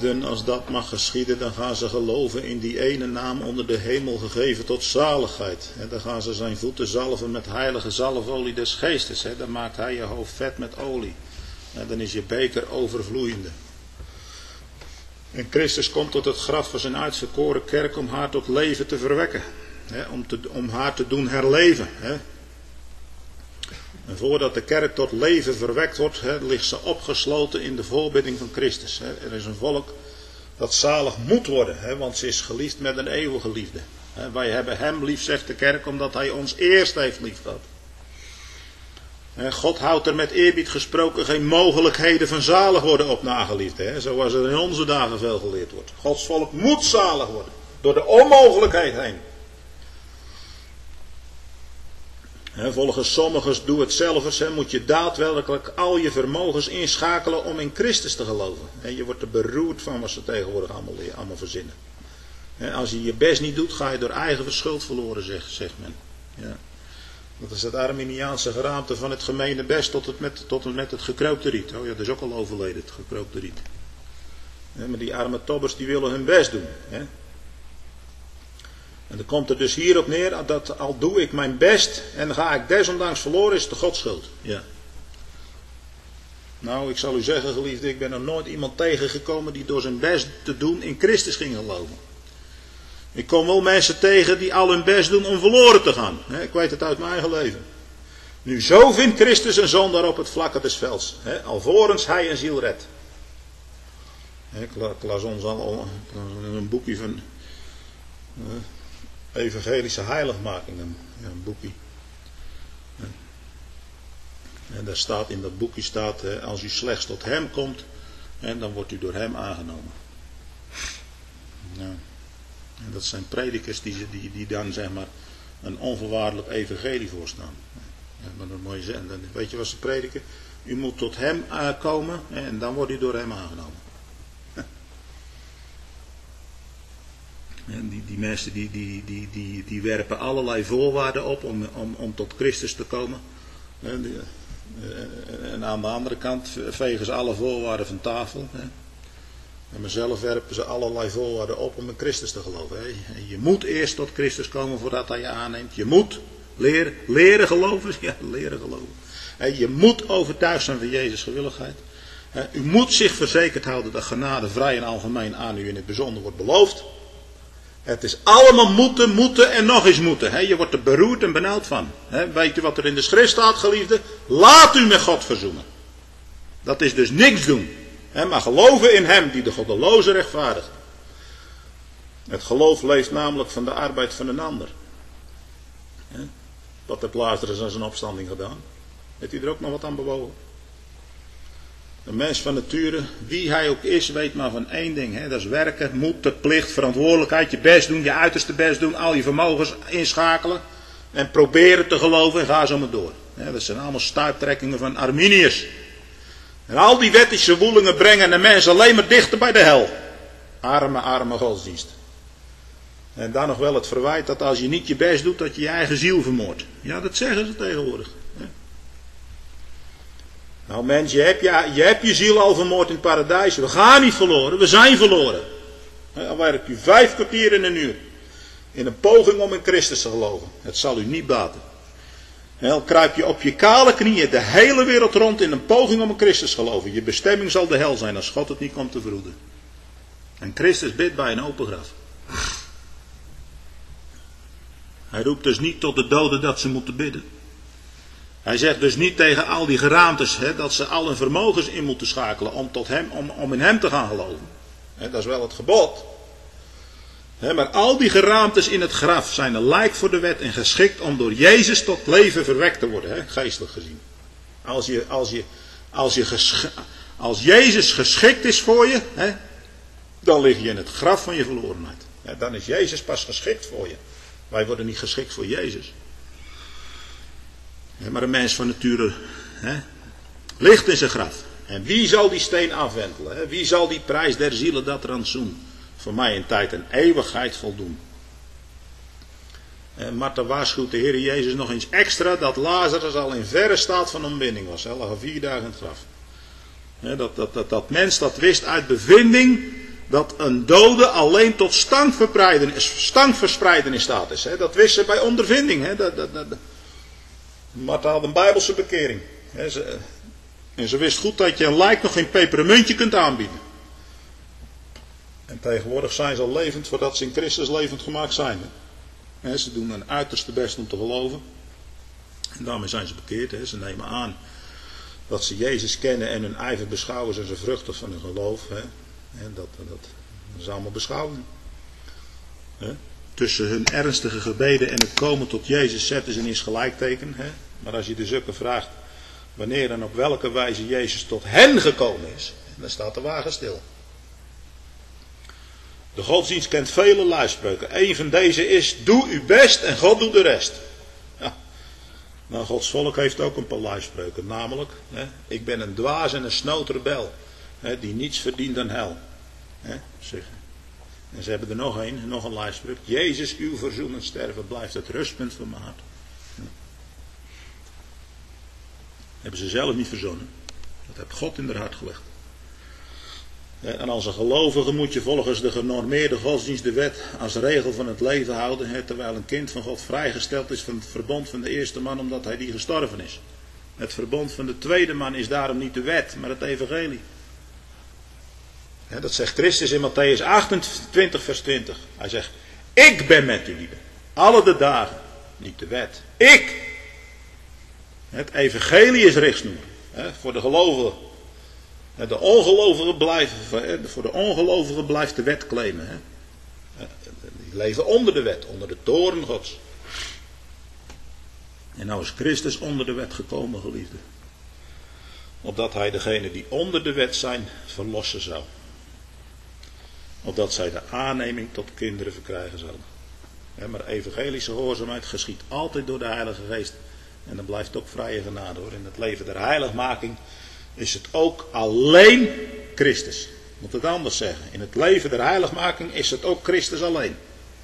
geliefden, als dat mag geschieden, dan gaan ze geloven in die ene naam onder de hemel gegeven tot zaligheid. En dan gaan ze zijn voeten zalven met heilige zalfolie des geestes. Dan maakt hij je hoofd vet met olie. En dan is je beker overvloeiende. En Christus komt tot het graf van zijn uitverkoren kerk om haar tot leven te verwekken. Om, te, om haar te doen herleven. En voordat de kerk tot leven verwekt wordt, he, ligt ze opgesloten in de voorbidding van Christus. He. Er is een volk dat zalig moet worden, he, want ze is geliefd met een eeuwige liefde. He, wij hebben hem lief, zegt de kerk, omdat hij ons eerst heeft liefgehad. God houdt er met eerbied gesproken geen mogelijkheden van zalig worden op nageliefd. He, zoals er in onze dagen veel geleerd wordt. Gods volk moet zalig worden, door de onmogelijkheid heen. He, volgens sommigen doe het zelfs, he, moet je daadwerkelijk al je vermogens inschakelen om in Christus te geloven. He, je wordt er beroerd van wat ze tegenwoordig allemaal, allemaal verzinnen. He, als je je best niet doet, ga je door eigen verschuld verloren, zegt, zegt men. Ja. Dat is het Arminiaanse geraamte van het gemene best tot het met, tot het, met het gekrookte riet. Oh ja, dat is ook al overleden, het gekrookte riet. He, maar die arme tobbers die willen hun best doen. He. En dan komt er dus hierop neer dat al doe ik mijn best en dan ga ik desondanks verloren, is het de Godsschuld. Ja. Nou, ik zal u zeggen, geliefde, ik ben er nooit iemand tegengekomen die door zijn best te doen in Christus ging geloven. Ik kom wel mensen tegen die al hun best doen om verloren te gaan. Ik weet het uit mijn eigen leven. Nu, zo vindt Christus een zondaar op het vlakke des velds. Alvorens hij een ziel redt. Ik las ons al een boekje van evangelische heiligmaking. Ja, een boekje. En daar staat, in dat boekje staat, als u slechts tot hem komt, dan wordt u door hem aangenomen. Ja. En dat zijn predikers die, die, die dan zeg maar een onvoorwaardelijk evangelie voorstaan. Ja, maar dat moet je zeggen. Dan, weet je wat ze prediken? U moet tot hem komen en dan wordt u door hem aangenomen. En die, die mensen die, die, die, die, die werpen allerlei voorwaarden op om, om, om tot Christus te komen. En, die, en aan de andere kant vegen ze alle voorwaarden van tafel. En mezelf werpen ze allerlei voorwaarden op om in Christus te geloven. Je moet eerst tot Christus komen voordat hij je aanneemt. Je moet leren, leren geloven. Ja, leren geloven. Je moet overtuigd zijn van Jezus' gewilligheid. U moet zich verzekerd houden dat genade vrij en algemeen aan u in het bijzonder wordt beloofd. Het is allemaal moeten, moeten en nog eens moeten. Je wordt er beroerd en benauwd van. Weet u wat er in de schrift staat, geliefde? Laat u met God verzoenen. Dat is dus niks doen. Maar geloven in hem die de goddeloze rechtvaardigt. Het geloof leeft namelijk van de arbeid van een ander. Wat heeft Lazarus aan zijn opstanding gedaan? Heeft u er ook nog wat aan bewogen? Een mens van nature, wie hij ook is, weet maar van één ding. Hè? Dat is werken, moed, plicht, verantwoordelijkheid, je best doen, je uiterste best doen, al je vermogens inschakelen. En proberen te geloven en ga zo maar door. Hè? Dat zijn allemaal stuiptrekkingen van Arminius. En al die wettische woelingen brengen de mensen alleen maar dichter bij de hel. Arme, arme godsdienst. En dan nog wel het verwijt dat als je niet je best doet, dat je je eigen ziel vermoordt. Ja, dat zeggen ze tegenwoordig. Nou mens, je hebt je, je hebt je ziel al vermoord in het paradijs. We gaan niet verloren, we zijn verloren. Al werkt u vijf kwartier in een uur. In een poging om in Christus te geloven. Het zal u niet baten. En dan kruip je op je kale knieën de hele wereld rond in een poging om in Christus te geloven. Je bestemming zal de hel zijn als God het niet komt te verhoeden. En Christus bidt bij een open graf. Hij roept dus niet tot de doden dat ze moeten bidden. Hij zegt dus niet tegen al die geraamtes hè, dat ze al hun vermogens in moeten schakelen om, tot hem, om, om in hem te gaan geloven. Hè, dat is wel het gebod. Hè, maar al die geraamtes in het graf zijn een lijk voor de wet en geschikt om door Jezus tot leven verwekt te worden, hè, geestelijk gezien. Als, je, als, je, als, je ges, als Jezus geschikt is voor je, hè, dan lig je in het graf van je verlorenheid. Hè, dan is Jezus pas geschikt voor je. Wij worden niet geschikt voor Jezus. Maar een mens van nature hè, ligt in zijn graf. En wie zal die steen afwentelen? Hè? Wie zal die prijs der zielen dat rantsoen voor mij in tijd en eeuwigheid voldoen? En Martha waarschuwt de Heer Jezus nog eens extra dat Lazarus al in verre staat van ontbinding was. Hij lag al vier dagen in het graf. Hè, dat, dat, dat, dat mens dat wist uit bevinding dat een dode alleen tot stankverspreiden in staat is. Hè. Dat wist ze bij ondervinding. Hè. Dat, dat, dat. Martha had een bijbelse bekering. Hè. Ze, en ze wist goed dat je een lijk nog geen pepermuntje kunt aanbieden. En tegenwoordig zijn ze al levend voordat ze in Christus levend gemaakt zijn. Hè. Hè, ze doen hun uiterste best om te geloven. En daarmee zijn ze bekeerd. Hè. Ze nemen aan dat ze Jezus kennen en hun ijver beschouwen zijn ze vruchten van hun geloof. Hè. En dat, dat, dat is allemaal beschouwing. Hè. Tussen hun ernstige gebeden en het komen tot Jezus zetten ze een gelijkteken. Hè. Maar als je de zukken vraagt wanneer en op welke wijze Jezus tot hen gekomen is, dan staat de wagen stil. De godsdienst kent vele luidspreuken. Een van deze is: doe uw best en God doet de rest. Ja. Nou, Gods volk heeft ook een paar luidspreuken. Namelijk, hè, ik ben een dwaas en een snoot rebel, hè, die niets verdient dan hel. Hè, zeg. En ze hebben er nog een, nog een luidspreuk. Jezus, uw verzoenend sterven blijft het rustpunt van mijn hart. Ja. Hebben ze zelf niet verzonnen. Dat heeft God in haar hart gelegd. En als een gelovige moet je volgens de genormeerde godsdienst de wet als regel van het leven houden, terwijl een kind van God vrijgesteld is van het verbond van de eerste man omdat hij die gestorven is. Het verbond van de tweede man is daarom niet de wet, maar het evangelie. Dat zegt Christus in Matthäus achtentwintig vers twintig. Hij zegt: ik ben met u lieden, alle de dagen, niet de wet. Ik! Het evangelie is richtsnoer voor de gelovigen. De ongelovigen blijven, voor de ongelovigen blijft de wet claimen. Hè. Die leven onder de wet, onder de toorn Gods. En nou is Christus onder de wet gekomen, geliefde. Opdat hij degenen die onder de wet zijn, verlossen zou. Opdat zij de aanneming tot kinderen verkrijgen zouden. Ja, maar evangelische gehoorzaamheid geschiet altijd door de Heilige Geest. En dan blijft het ook vrije genade hoor. In het leven der heiligmaking is het ook alleen Christus. Ik moet het anders zeggen. In het leven der heiligmaking is het ook Christus alleen.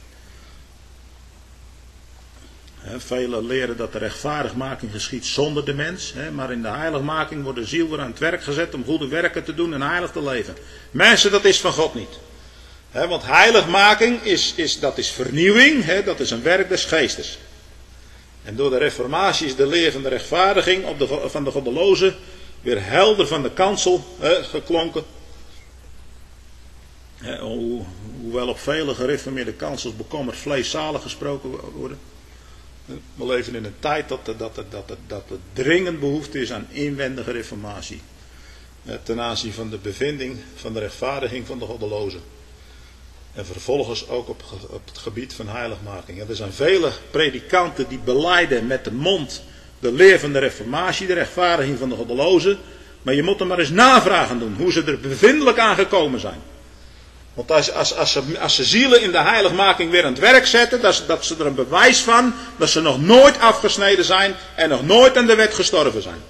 He, velen leren dat de rechtvaardigmaking geschiet zonder de mens. He, maar in de heiligmaking wordt de ziel weer aan het werk gezet om goede werken te doen en heilig te leven. Mensen, dat is van God niet. He, want heiligmaking is, is, dat is vernieuwing. He, dat is een werk des geestes. En door de reformatie is de leer van de rechtvaardiging op de, van de goddelozen weer helder van de kansel he, geklonken. He, ho, hoewel op vele gereformeerde kansels bekommerd vleeszalig gesproken worden. We leven in een tijd dat er, dat er, dat er, dat er dringend behoefte is aan inwendige reformatie. He, ten aanzien van de bevinding van de rechtvaardiging van de goddelozen. En vervolgens ook op, op het gebied van heiligmaking. Ja, er zijn vele predikanten die belijden met de mond de leer van de reformatie, de rechtvaardiging van de goddelozen. Maar je moet er maar eens navragen doen hoe ze er bevindelijk aan gekomen zijn. Want als, als, als, ze, als ze zielen in de heiligmaking weer aan het werk zetten, dat, dat ze er een bewijs van dat ze nog nooit afgesneden zijn en nog nooit aan de wet gestorven zijn.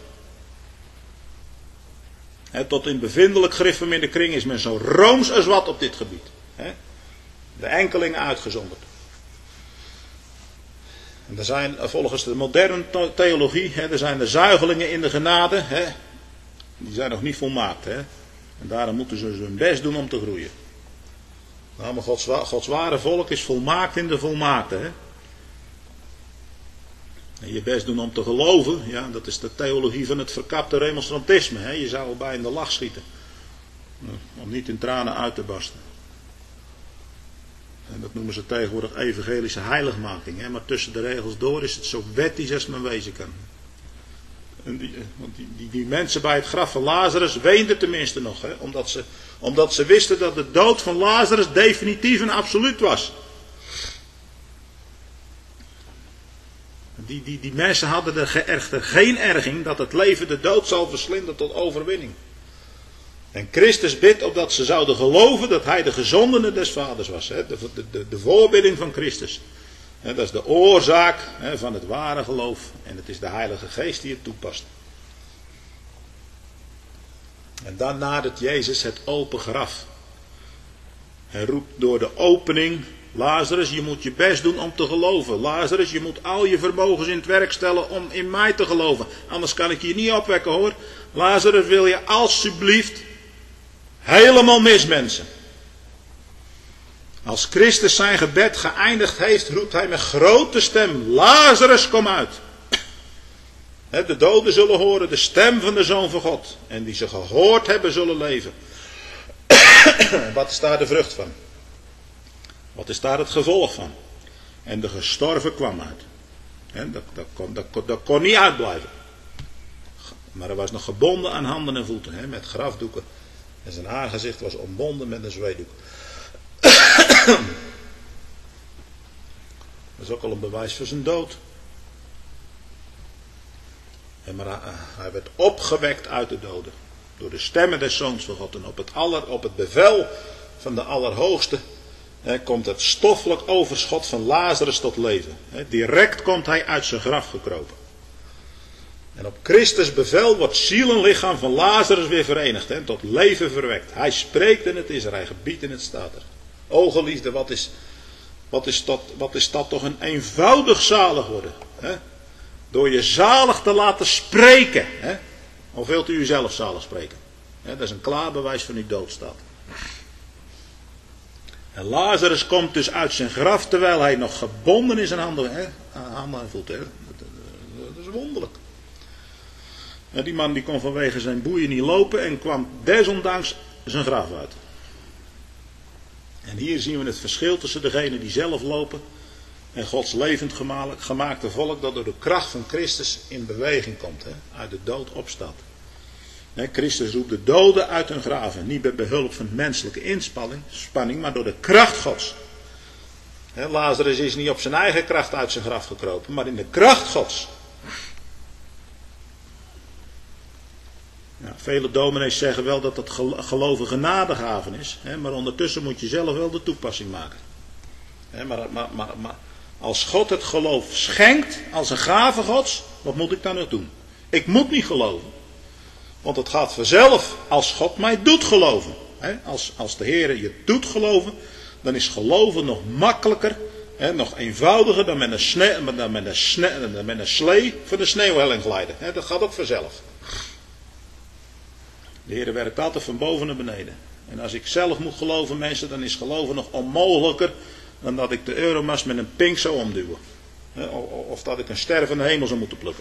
He, tot in bevindelijk gereformeerde kring is men zo rooms als wat op dit gebied. He. De enkelingen uitgezonderd. En er zijn volgens de moderne theologie, hè, er zijn de zuigelingen in de genade, hè, die zijn nog niet volmaakt. Hè, en daarom moeten ze hun best doen om te groeien. Nou, maar Gods, Gods ware volk is volmaakt in de volmaakte. Hè. En je best doen om te geloven, ja, dat is de theologie van het verkapte remonstrantisme. Hè. Je zou erbij in de lach schieten. Om niet in tranen uit te barsten. En dat noemen ze tegenwoordig evangelische heiligmaking. Hè? Maar tussen de regels door is het zo wettisch als men wezen kan. En die, want die, die, die mensen bij het graf van Lazarus weenden tenminste nog. Hè? Omdat, ze, omdat ze wisten dat de dood van Lazarus definitief en absoluut was. Die, die, die mensen hadden er echter geen erging dat het leven de dood zal verslinden tot overwinning. En Christus bidt opdat ze zouden geloven dat hij de gezondene des vaders was. Hè? De, de, de voorbidding van Christus. Hè? Dat is de oorzaak hè, van het ware geloof. En het is de Heilige Geest die het toepast. En dan nadert Jezus het open graf. Hij roept door de opening: Lazarus, je moet je best doen om te geloven. Lazarus, je moet al je vermogens in het werk stellen om in mij te geloven. Anders kan ik je niet opwekken hoor. Lazarus, wil je alsjeblieft helemaal mis, mensen. Als Christus zijn gebed geëindigd heeft, roept hij met grote stem: Lazarus, kom uit. De doden zullen horen de stem van de Zoon van God. En die ze gehoord hebben, zullen leven. Wat is daar de vrucht van? Wat is daar het gevolg van? En de gestorven kwam uit. He, dat, dat, kon, dat, kon, dat kon niet uitblijven. Maar hij was nog gebonden aan handen en voeten. He, met grafdoeken. En zijn aangezicht was ombonden met een zweetdoek. Dat is ook al een bewijs voor zijn dood. En maar hij, hij werd opgewekt uit de doden. Door de stemmen des Zoons van God. En op het, aller, op het bevel van de Allerhoogste he, komt het stoffelijk overschot van Lazarus tot leven. He, direct komt hij uit zijn graf gekropen. En op Christus bevel wordt ziel en lichaam van Lazarus weer verenigd. He, tot leven verwekt. Hij spreekt en het is er. Hij gebiedt en het staat er. O geliefde, wat is, wat is, dat, wat is dat toch een eenvoudig zalig worden. He? Door je zalig te laten spreken. He? Of wilt u uzelf zalig spreken? He, dat is een klaar bewijs van uw doodstaat. En Lazarus komt dus uit zijn graf terwijl hij nog gebonden is aan handen, he? aan handen en voeten. He? Dat, dat, dat is wonderlijk. En die man die kon vanwege zijn boeien niet lopen en kwam desondanks zijn graf uit. En hier zien we het verschil tussen degenen die zelf lopen en Gods levend gemaakte volk dat door de kracht van Christus in beweging komt. Hè, uit de dood opstaat. Hè, Christus roept de doden uit hun graven. Niet bij behulp van menselijke inspanning, spanning, maar door de kracht Gods. Hè, Lazarus is niet op zijn eigen kracht uit zijn graf gekropen, maar in de kracht Gods. Ja, vele dominees zeggen wel dat het geloven genadegaven is. Hè, maar ondertussen moet je zelf wel de toepassing maken. Hè, maar, maar, maar, maar als God het geloof schenkt als een gave Gods, wat moet ik dan nog doen? Ik moet niet geloven. Want het gaat vanzelf als God mij doet geloven. Hè, als, als de Heer je doet geloven, dan is geloven nog makkelijker, hè, nog eenvoudiger dan met een, sne, dan met een, sne, dan met een slee voor de sneeuwhelling glijden. Hè, dat gaat ook vanzelf. De Heer werkt altijd van boven naar beneden. En als ik zelf moet geloven, mensen, dan is geloven nog onmogelijker dan dat ik de euromast met een pink zou omduwen. Of dat ik een ster van de hemel zou moeten plukken.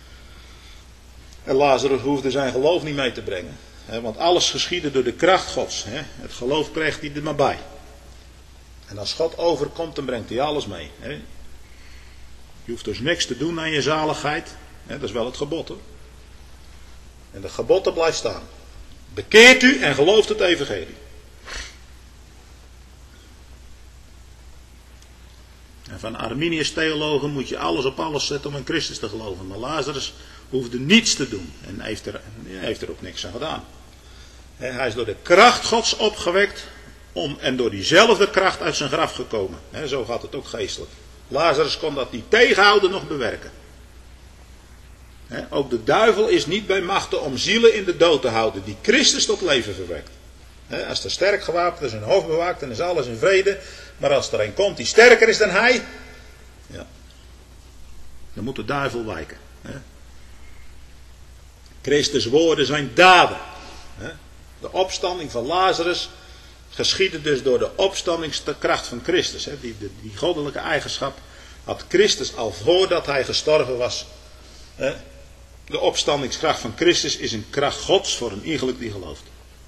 En Lazarus hoefde zijn geloof niet mee te brengen. Want alles geschiedde door de kracht Gods. Het geloof kreeg hij er maar bij. En als God overkomt, dan brengt hij alles mee. Je hoeft dus niks te doen aan je zaligheid. Dat is wel het gebod, hoor. En de geboden blijft staan. Bekeert u en gelooft het evangelie. En van Arminius theologen moet je alles op alles zetten om in Christus te geloven. Maar Lazarus hoefde niets te doen. En heeft er, heeft er ook niks aan gedaan. Hij is door de kracht Gods opgewekt. Om, en door diezelfde kracht uit zijn graf gekomen. He, zo gaat het ook geestelijk. Lazarus kon dat niet tegenhouden, nog bewerken. He, ook de duivel is niet bij machten om zielen in de dood te houden die Christus tot leven verwekt. He, als er sterk gewapend is en hoofd bewaakt, dan is alles in vrede. Maar als er een komt die sterker is dan hij, ja, dan moet de duivel wijken. He. Christus' woorden zijn daden. He. De opstanding van Lazarus geschiedde dus door de opstandingskracht van Christus. He. Die, die, die goddelijke eigenschap had Christus al voordat hij gestorven was. He. De opstandingskracht van Christus is een kracht Gods voor een iegelijk die gelooft.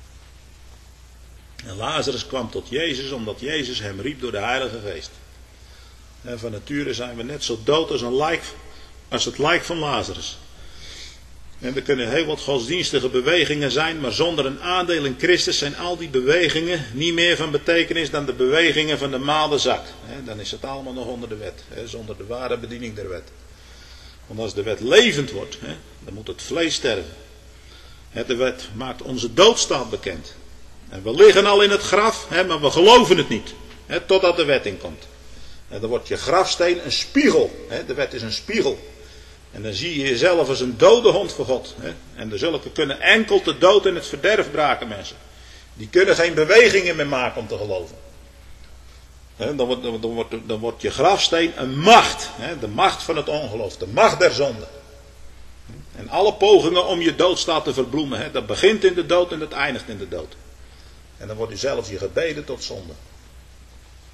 En Lazarus kwam tot Jezus omdat Jezus hem riep door de Heilige Geest. En van nature zijn we net zo dood als, een lijk, als het lijk van Lazarus. En er kunnen heel wat godsdienstige bewegingen zijn, maar zonder een aandeel in Christus zijn al die bewegingen niet meer van betekenis dan de bewegingen van de maalde zak. Dan is het allemaal nog onder de wet, zonder de ware bediening der wet. Want als de wet levend wordt, dan moet het vlees sterven. De wet maakt onze doodstaat bekend. En we liggen al in het graf, maar we geloven het niet. Totdat de wet inkomt. En dan wordt je grafsteen een spiegel. De wet is een spiegel. En dan zie je jezelf als een dode hond voor God. En de zulke kunnen enkel de dood en het verderf braken, mensen. Die kunnen geen bewegingen meer maken om te geloven. Dan wordt, dan, wordt, dan wordt je grafsteen een macht. De macht van het ongeloof. De macht der zonde. En alle pogingen om je doodstaat te verbloemen. Dat begint in de dood en dat eindigt in de dood. En dan wordt u zelfs je gebeden tot zonde.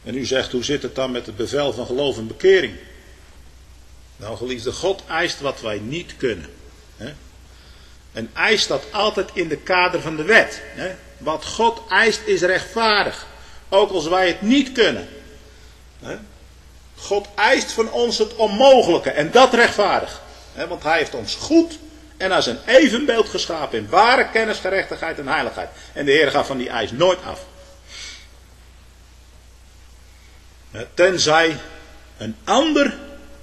En u zegt, hoe zit het dan met het bevel van geloof en bekering? Nou, geliefde, God eist wat wij niet kunnen. Hè? En eist dat altijd in de kader van de wet. Hè? Wat God eist is rechtvaardig. Ook als wij het niet kunnen. Hè? God eist van ons het onmogelijke. En dat rechtvaardig. Hè? Want hij heeft ons goed en naar zijn evenbeeld geschapen. In ware kennis, gerechtigheid en heiligheid. En de Heer gaat van die eis nooit af. Hè? Tenzij een ander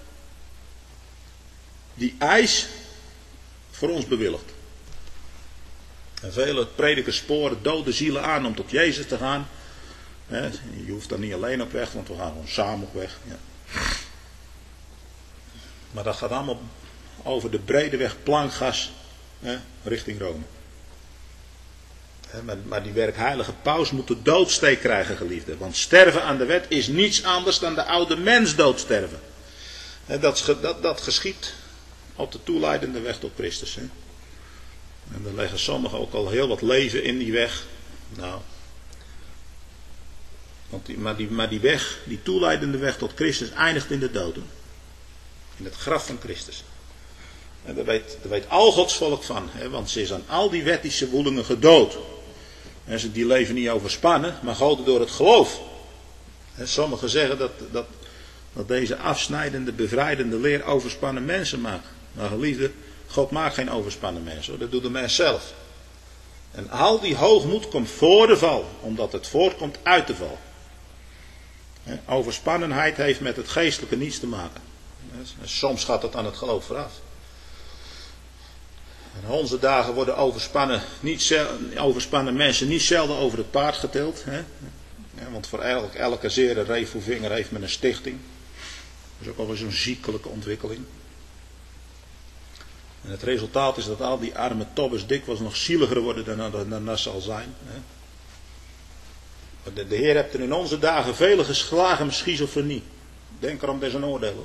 die eis voor ons bewilligt. En vele predikers sporen dode zielen aan om tot Jezus te gaan. Je hoeft dan niet alleen op weg, want we gaan gewoon samen op weg. Ja. Maar dat gaat allemaal over de brede weg Plankgas hè, richting Rome. Maar, maar die werkheilige paus moet de doodsteek krijgen, geliefde. Want sterven aan de wet is niets anders dan de oude mens doodsterven. Dat, dat, dat geschiet op de toeleidende weg tot Christus. Hè. En daar leggen sommigen ook al heel wat leven in die weg. Nou. Want die, maar, die, maar die weg, die toeleidende weg tot Christus eindigt in de dood. Hè. In het graf van Christus. En daar weet, daar weet al Gods volk van. Hè, want ze is aan al die wettische woelingen gedood. En ze die leven niet overspannen, maar goden door het geloof. En sommigen zeggen dat, dat, dat deze afsnijdende, bevrijdende leer overspannen mensen maakt. Maar geliefde, God maakt geen overspannen mensen. Hoor. Dat doet de mens zelf. En al die hoogmoed komt voor de val. Omdat het voortkomt uit de val. He, overspannenheid heeft met het geestelijke niets te maken. He, soms gaat het aan het geloof vooraf. In onze dagen worden overspannen, niet zel, overspannen mensen niet zelden over het paard getild. He. Ja, want voor elk, elke zere reefoevinger heeft men een stichting. Dat is ook alweer zo'n ziekelijke ontwikkeling. En het resultaat is dat al die arme tobbers dikwijls nog zieliger worden dan, dan, dan dat zal zijn. Hè. De, de Heer heeft er in onze dagen vele geslagen met schizofrenie. Denk erom, dat is een oordeel.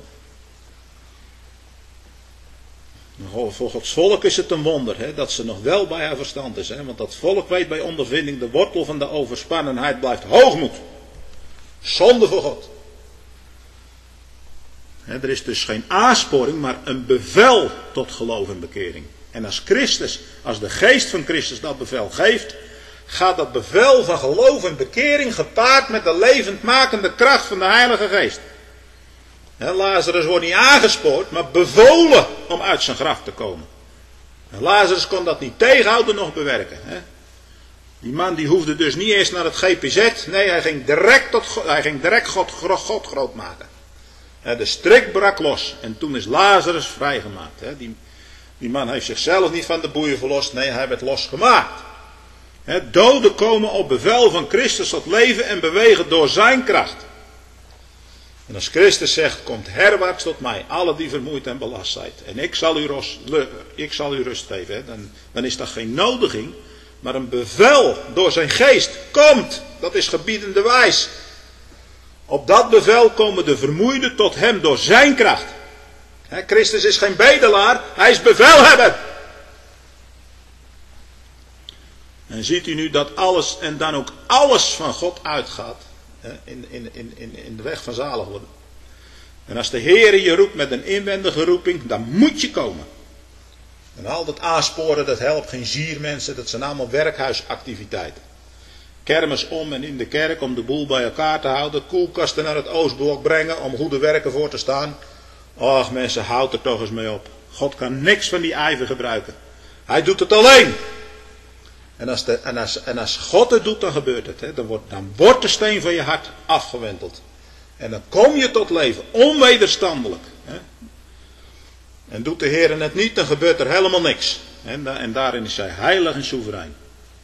Hoor. Voor Gods volk is het een wonder hè, dat ze nog wel bij haar verstand is. Hè, want dat volk weet bij ondervinding, de wortel van de overspannenheid blijft hoogmoed. Zonde voor God. He, er is dus geen aansporing, maar een bevel tot geloof en bekering. En als Christus, als de geest van Christus dat bevel geeft, gaat dat bevel van geloof en bekering gepaard met de levendmakende kracht van de Heilige Geest. He, Lazarus wordt niet aangespoord, maar bevolen om uit zijn graf te komen. En Lazarus kon dat niet tegenhouden, nog bewerken. He. Die man die hoefde dus niet eerst naar het G P Z, nee, hij ging direct, tot God, hij ging direct God, God groot maken. De strik brak los en toen is Lazarus vrijgemaakt. Die, die man heeft zichzelf niet van de boeien verlost, nee, hij werd losgemaakt. Doden komen op bevel van Christus tot leven en bewegen door zijn kracht. En als Christus zegt, komt herwaarts tot mij, alle die vermoeid en belast zijn. En ik zal u rust, ik zal u rust geven. Dan, dan is dat geen nodiging, maar een bevel door zijn geest. Komt, dat is gebiedende wijs. Op dat bevel komen de vermoeiden tot hem door zijn kracht. He, Christus is geen bedelaar, hij is bevelhebber. En ziet u nu dat alles en dan ook alles van God uitgaat. He, in, in, in, in, in de weg van zalig worden. En als de Heer je roept met een inwendige roeping, dan moet je komen. En al dat aansporen, dat helpt geen zier mensen, dat zijn allemaal werkhuisactiviteiten. Kermis om en in de kerk om de boel bij elkaar te houden. Koelkasten naar het Oostblok brengen om goede werken voor te staan. Och mensen, houd er toch eens mee op. God kan niks van die ijver gebruiken. Hij doet het alleen. En als, de, en als, en als God het doet, dan gebeurt het. Hè. Dan, wordt, dan wordt de steen van je hart afgewenteld. En dan kom je tot leven. Onwederstandelijk. Hè. En doet de Heer het niet, dan gebeurt er helemaal niks. En, en daarin is hij heilig en soeverein.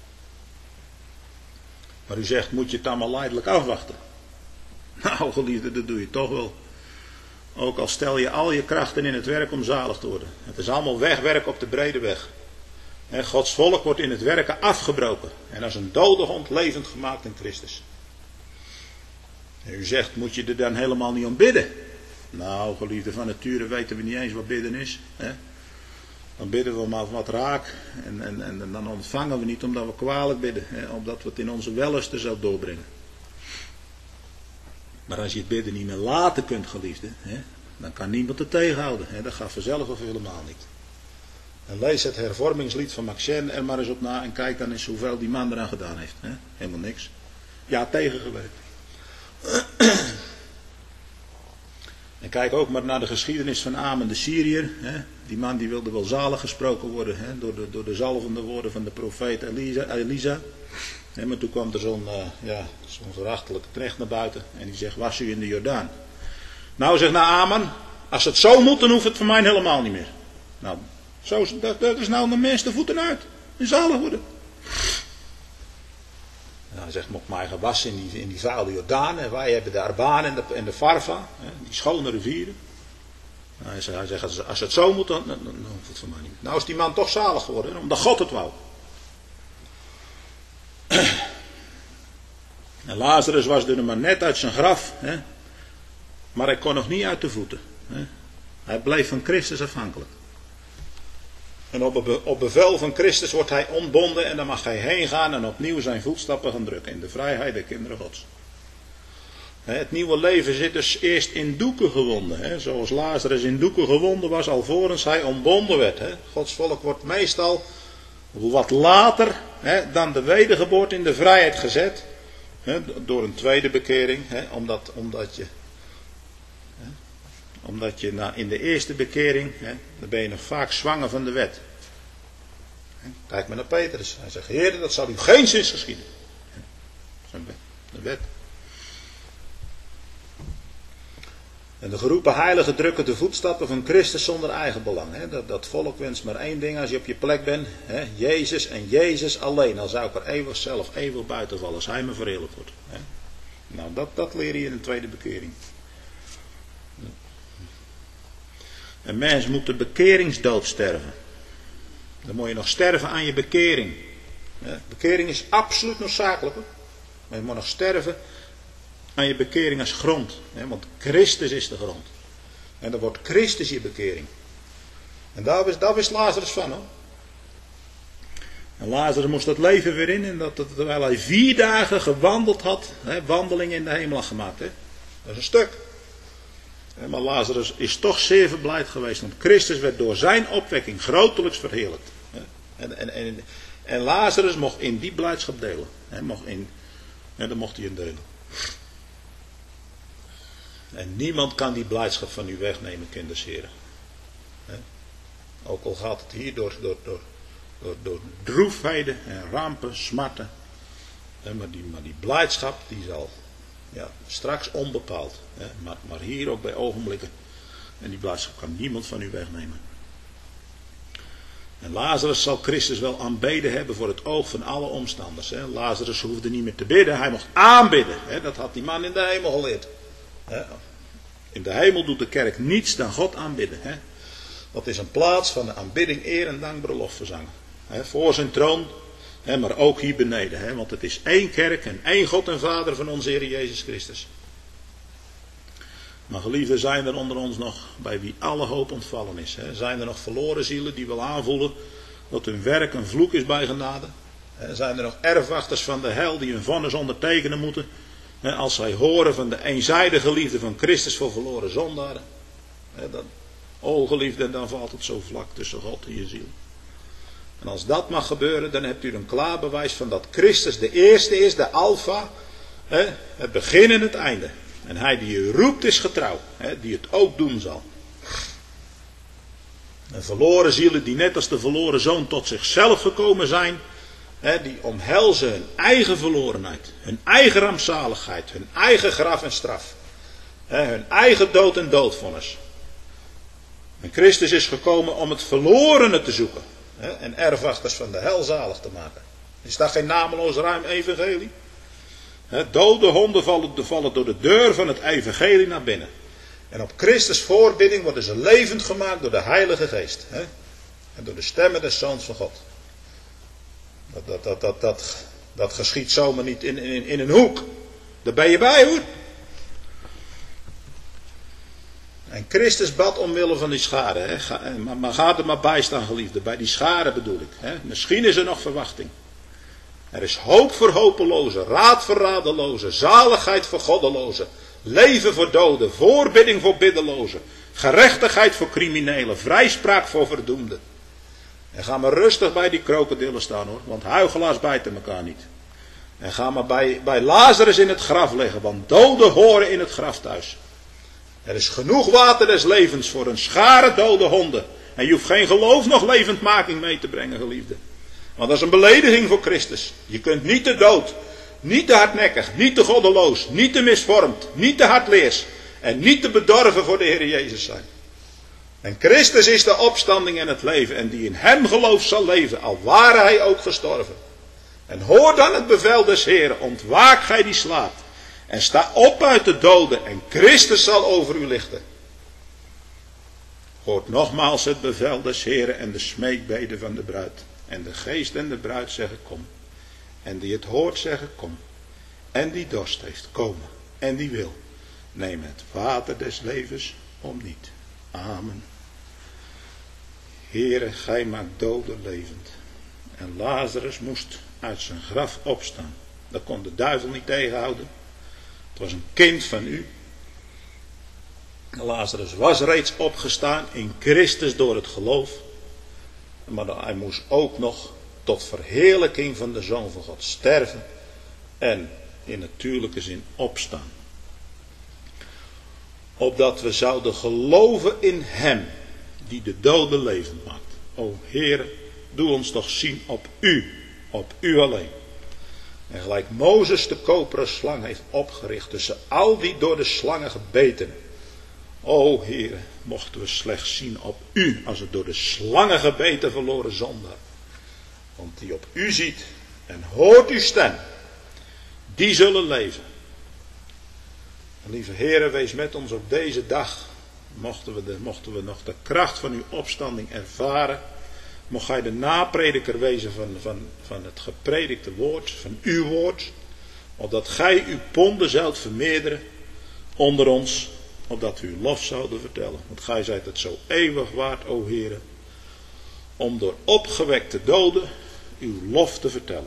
Maar u zegt, moet je het allemaal leidelijk afwachten? Nou, geliefde, dat doe je toch wel. Ook al stel je al je krachten in het werk om zalig te worden. Het is allemaal wegwerk op de brede weg. En Gods volk wordt in het werken afgebroken. En als een dode hond levend gemaakt in Christus. En u zegt, moet je er dan helemaal niet om bidden? Nou, geliefde, van nature weten we niet eens wat bidden is. Hè? Dan bidden we maar wat raak. En, en, en dan ontvangen we niet omdat we kwalijk bidden. Hè? Omdat we het in onze wellusten zelf doorbrengen. Maar als je het bidden niet meer laten kunt, geliefde, hè, dan kan niemand het tegenhouden. Hè. Dat gaat vanzelf of helemaal niet. En lees het hervormingslied van Maxen er maar eens op na en kijk dan eens hoeveel die man eraan gedaan heeft. Hè. Helemaal niks. Ja, tegengewerkt. En kijk ook maar naar de geschiedenis van Amen de Syriër. Hè. Die man die wilde wel zalig gesproken worden, hè, door, de, door de zalvende woorden van de profeet Elisa. Elisa. Hè, maar toen kwam er zo'n uh, ja, zo'n verachtelijke knecht naar buiten en die zegt, was u in de Jordaan? Nou, zegt Naaman, als het zo moet, dan hoeft het voor mij helemaal niet meer. Nou, zo, dat, dat is nou de mens de voeten uit. En zalig worden. Nou, hij zegt, mocht mij gewassen in die, in die vuile Jordaan. En wij hebben de Arbaan en de, en de Farva. Hè, die schone rivieren. Nou, hij zegt, hij zegt als, als het zo moet, dan, dan, dan hoeft het voor mij niet meer. Nou is die man toch zalig geworden, hè, omdat God het wou. En Lazarus was er maar net uit zijn graf. Hè, maar hij kon nog niet uit de voeten. Hè. Hij bleef van Christus afhankelijk. En op, be, op bevel van Christus wordt hij ontbonden en dan mag hij heen gaan en opnieuw zijn voetstappen gaan drukken in de vrijheid der kinderen Gods. Het nieuwe leven zit dus eerst in doeken gewonden. Hè? Zoals Lazarus in doeken gewonden was alvorens hij ontbonden werd. Hè? Gods volk wordt meestal wat later hè, dan de wedergeboorte in de vrijheid gezet. Hè? Door een tweede bekering. Hè? Omdat, omdat je, hè? omdat je na, in de eerste bekering, hè, dan ben je nog vaak zwanger van de wet. Hè? Kijk maar naar Petrus. Hij zegt, Heer, dat zal u geen zins geschieden. Hè? De wet. En de geroepen heiligen drukken de voetstappen van Christus zonder eigen belang. Hè? Dat, dat volk wenst maar één ding als je op je plek bent. Hè? Jezus en Jezus alleen. Al zou ik er eeuwig zelf eeuwig buiten vallen als hij me verheerlijkt wordt. Hè? Nou, dat, dat leer je in een tweede bekering. Een mens moet de bekeringsdood sterven. Dan moet je nog sterven aan je bekering. Hè? Bekering is absoluut noodzakelijk. Hoor. Maar je moet nog sterven aan je bekering als grond. Hè? Want Christus is de grond. En dan wordt Christus je bekering. En daar wist, daar wist Lazarus van. Hoor. En Lazarus moest dat leven weer in. En dat, dat, terwijl hij vier dagen gewandeld had. Hè, wandeling in de hemel had gemaakt. Hè? Dat is een stuk. Maar Lazarus is toch zeer verblijd geweest. Want Christus werd door zijn opwekking grotelijks verheerlijkt. En, en, en, en Lazarus mocht in die blijdschap delen. Hij mocht in, en daar mocht hij in delen. En niemand kan die blijdschap van u wegnemen, kinders heren. Ook al gaat het hier door, door, door, door, door droefheden en rampen, smarten. Maar die, maar die blijdschap die zal ja, straks onbepaald. Maar, maar hier ook bij ogenblikken. En die blijdschap kan niemand van u wegnemen. En Lazarus zal Christus wel aanbeden hebben voor het oog van alle omstanders. Hè. Lazarus hoefde niet meer te bidden, hij mocht aanbidden. Hè. Dat had die man in de hemel geleerd. Hè. In de hemel doet de kerk niets dan God aanbidden. Hè. Dat is een plaats van de aanbidding, eer en dankbare lofverzang. Hè. Voor zijn troon, hè, maar ook hier beneden. Hè. Want het is één kerk en één God en Vader van onze Heer Jezus Christus. Maar geliefden, zijn er onder ons nog bij wie alle hoop ontvallen is? Hè? Zijn er nog verloren zielen die wel aanvoelen dat hun werk een vloek is bij genade? Hè? Zijn er nog erfwachters van de hel die hun vonnis ondertekenen moeten? Hè? Als zij horen van de eenzijdige liefde van Christus voor verloren zondaren. Hè? Dan, o geliefden, dan valt het zo vlak tussen God en je ziel. En als dat mag gebeuren, dan hebt u een klaar bewijs van dat Christus de eerste is, de alfa, hè? Het begin en het einde. En hij die u roept is getrouw, hè, die het ook doen zal. En verloren zielen die net als de verloren zoon tot zichzelf gekomen zijn, hè, die omhelzen hun eigen verlorenheid, hun eigen rampzaligheid, hun eigen graf en straf. Hè, hun eigen dood en doodvonnis. En Christus is gekomen om het verlorene te zoeken, hè, en erfwachters van de hel zalig te maken. Is dat geen nameloos ruim evangelie? He, dode honden vallen, vallen door de deur van het evangelie naar binnen. En op Christus voorbidding worden ze levend gemaakt door de Heilige Geest. He? En door de stemmen des Zoons van God. Dat, dat, dat, dat, dat, dat geschiet zomaar niet in, in, in een hoek. Daar ben je bij, hoor. En Christus bad omwille van die schade. He? Ga, maar, maar ga er maar bij staan, geliefde. Bij die schade bedoel ik. He? Misschien is er nog verwachting. Er is hoop voor hopelozen, raad voor radelozen, zaligheid voor goddelozen, Leven voor doden, voorbidding voor biddelozen, gerechtigheid voor criminelen, vrijspraak voor verdoemden. En ga maar rustig bij die krokodillen staan hoor, want huichelaars bijten elkaar niet. En ga maar bij, bij Lazarus in het graf liggen, want doden horen in het graf thuis. Er is genoeg water des levens voor een schare dode honden. En je hoeft geen geloof nog levendmaking mee te brengen, geliefde. Want dat is een belediging voor Christus. Je kunt niet te dood, niet te hardnekkig, niet te goddeloos, niet te misvormd, niet te hardleers en niet te bedorven voor de Heer Jezus zijn. En Christus is de opstanding en het leven en die in hem gelooft zal leven, al ware hij ook gestorven. En hoor dan het bevel des Heeren, ontwaak gij die slaapt en sta op uit de doden en Christus zal over u lichten. Hoort nogmaals het bevel des Heeren en de smeekbeden van de bruid. En de geest en de bruid zeggen kom. En die het hoort zeggen kom. En die dorst heeft komen. En die wil. Neem het water des levens om niet. Amen. Heere, gij maakt doden levend. En Lazarus moest uit zijn graf opstaan. Dat kon de duivel niet tegenhouden. Het was een kind van u. Lazarus was reeds opgestaan in Christus door het geloof. Maar hij moest ook nog tot verheerlijking van de Zoon van God sterven. En in natuurlijke zin opstaan. Opdat we zouden geloven in hem die de doden levend maakt. O Heere, doe ons toch zien op u. Op u alleen. En gelijk Mozes de koperen slang heeft opgericht tussen al die door de slangen gebeten. O Heere, mochten we slechts zien op u als het door de slangen gebeten verloren zondaar. Want die op u ziet en hoort uw stem, die zullen leven. En lieve Heere, wees met ons op deze dag. Mochten we, de, mochten we nog de kracht van uw opstanding ervaren. Mocht gij de naprediker wezen van, van, van het gepredikte woord, van uw woord. Opdat gij uw ponden zoudt vermeerderen onder ons. Opdat we uw lof zouden vertellen. Want gij zijt het zo eeuwig waard, o Heere. Om door opgewekte doden uw lof te vertellen.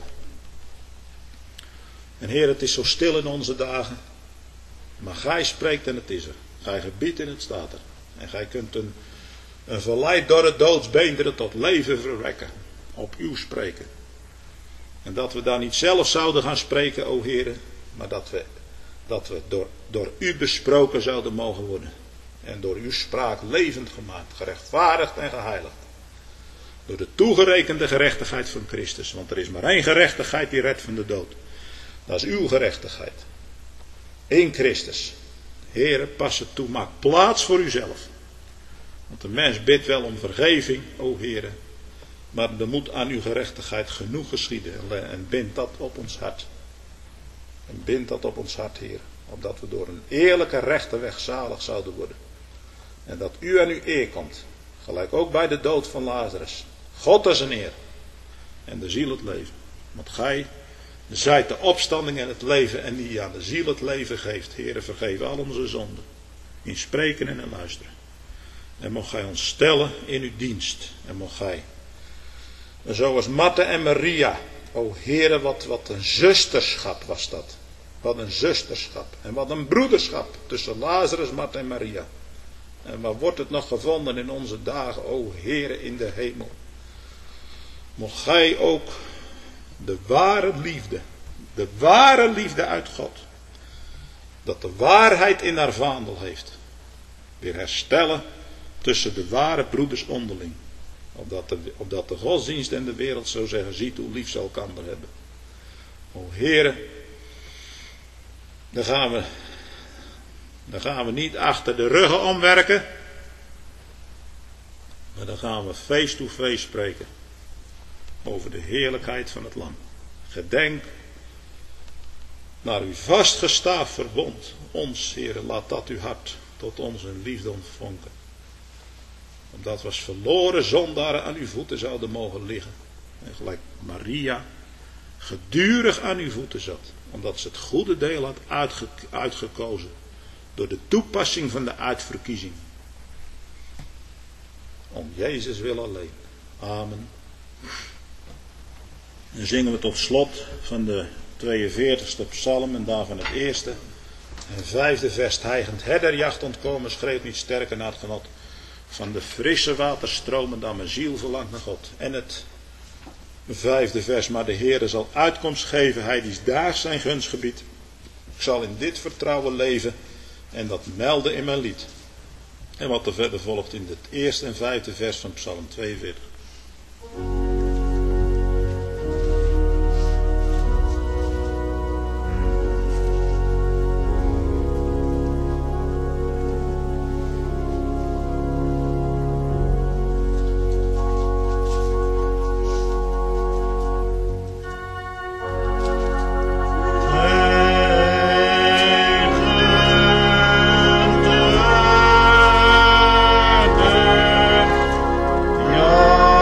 En Heer, het is zo stil in onze dagen. Maar gij spreekt en het is er. Gij gebiedt en het staat er. En gij kunt een, een verleid door het doodsbeenderen tot leven verwekken. Op uw spreken. En dat we daar niet zelf zouden gaan spreken, o Heere. Maar dat we, dat we door, door u besproken zouden mogen worden. En door uw spraak levend gemaakt, gerechtvaardigd en geheiligd. Door de toegerekende gerechtigheid van Christus. Want er is maar één gerechtigheid die redt van de dood. Dat is uw gerechtigheid. In Christus. Heere, pas het toe. Maak plaats voor uzelf. Want de mens bidt wel om vergeving, o Heere. Maar er moet aan uw gerechtigheid genoeg geschieden. En bind dat op ons hart. En bind dat op ons hart, Heer. Opdat we door een eerlijke rechte weg zalig zouden worden. En dat u aan uw eer komt. Gelijk ook bij de dood van Lazarus. God is een eer. En de ziel het leven. Want gij zijt de opstanding en het leven. En die aan de ziel het leven geeft. Heere, vergeef al onze zonden. In spreken en in luisteren. En mocht gij ons stellen in uw dienst. En mocht gij. Zoals Martha en Maria. O Heere, wat, wat een zusterschap was dat. Wat een zusterschap. En wat een broederschap tussen Lazarus, Martha en Maria. En waar wordt het nog gevonden in onze dagen, o Heere in de hemel. Mocht gij ook de ware liefde, de ware liefde uit God, dat de waarheid in haar vaandel heeft, weer herstellen tussen de ware broeders onderling. Opdat de, opdat de godsdienst en de wereld zo zeggen, ziet hoe lief ze elkander hebben. O Heere, dan gaan we, dan gaan we niet achter de ruggen omwerken, maar dan gaan we face to face spreken over de heerlijkheid van het lam. Gedenk naar uw vastgestaafd verbond. Ons, Heere, laat dat uw hart tot ons in liefde ontvonken. Omdat we als verloren zondaren aan uw voeten zouden mogen liggen. En gelijk Maria gedurig aan uw voeten zat. Omdat ze het goede deel had uitge- uitgekozen. Door de toepassing van de uitverkiezing. Om Jezus wil alleen. Amen. Dan zingen we tot slot van de tweeënveertigste psalm en daarvan het eerste. En vijfde vers, hijgend herderjacht ontkomen, schreeuwt niet sterker naar het genot van de frisse waterstromen dan mijn ziel verlangt naar God. En het vijfde vers, maar de Heere zal uitkomst geven, hij die daar zijn gunstgebied. Ik zal in dit vertrouwen leven en dat melden in mijn lied. En wat er verder volgt in het eerste en vijfde vers van Psalm tweeënveertig.
Ja.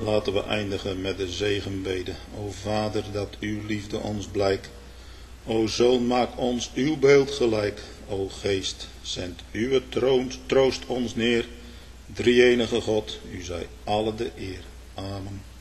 Laten we eindigen met de zegenbede. O Vader, dat uw liefde ons blijkt. O Zoon, maak ons uw beeld gelijk. O Geest, zend uw troost, troost ons neer. Drie-enige God, u zij alle de eer. Amen.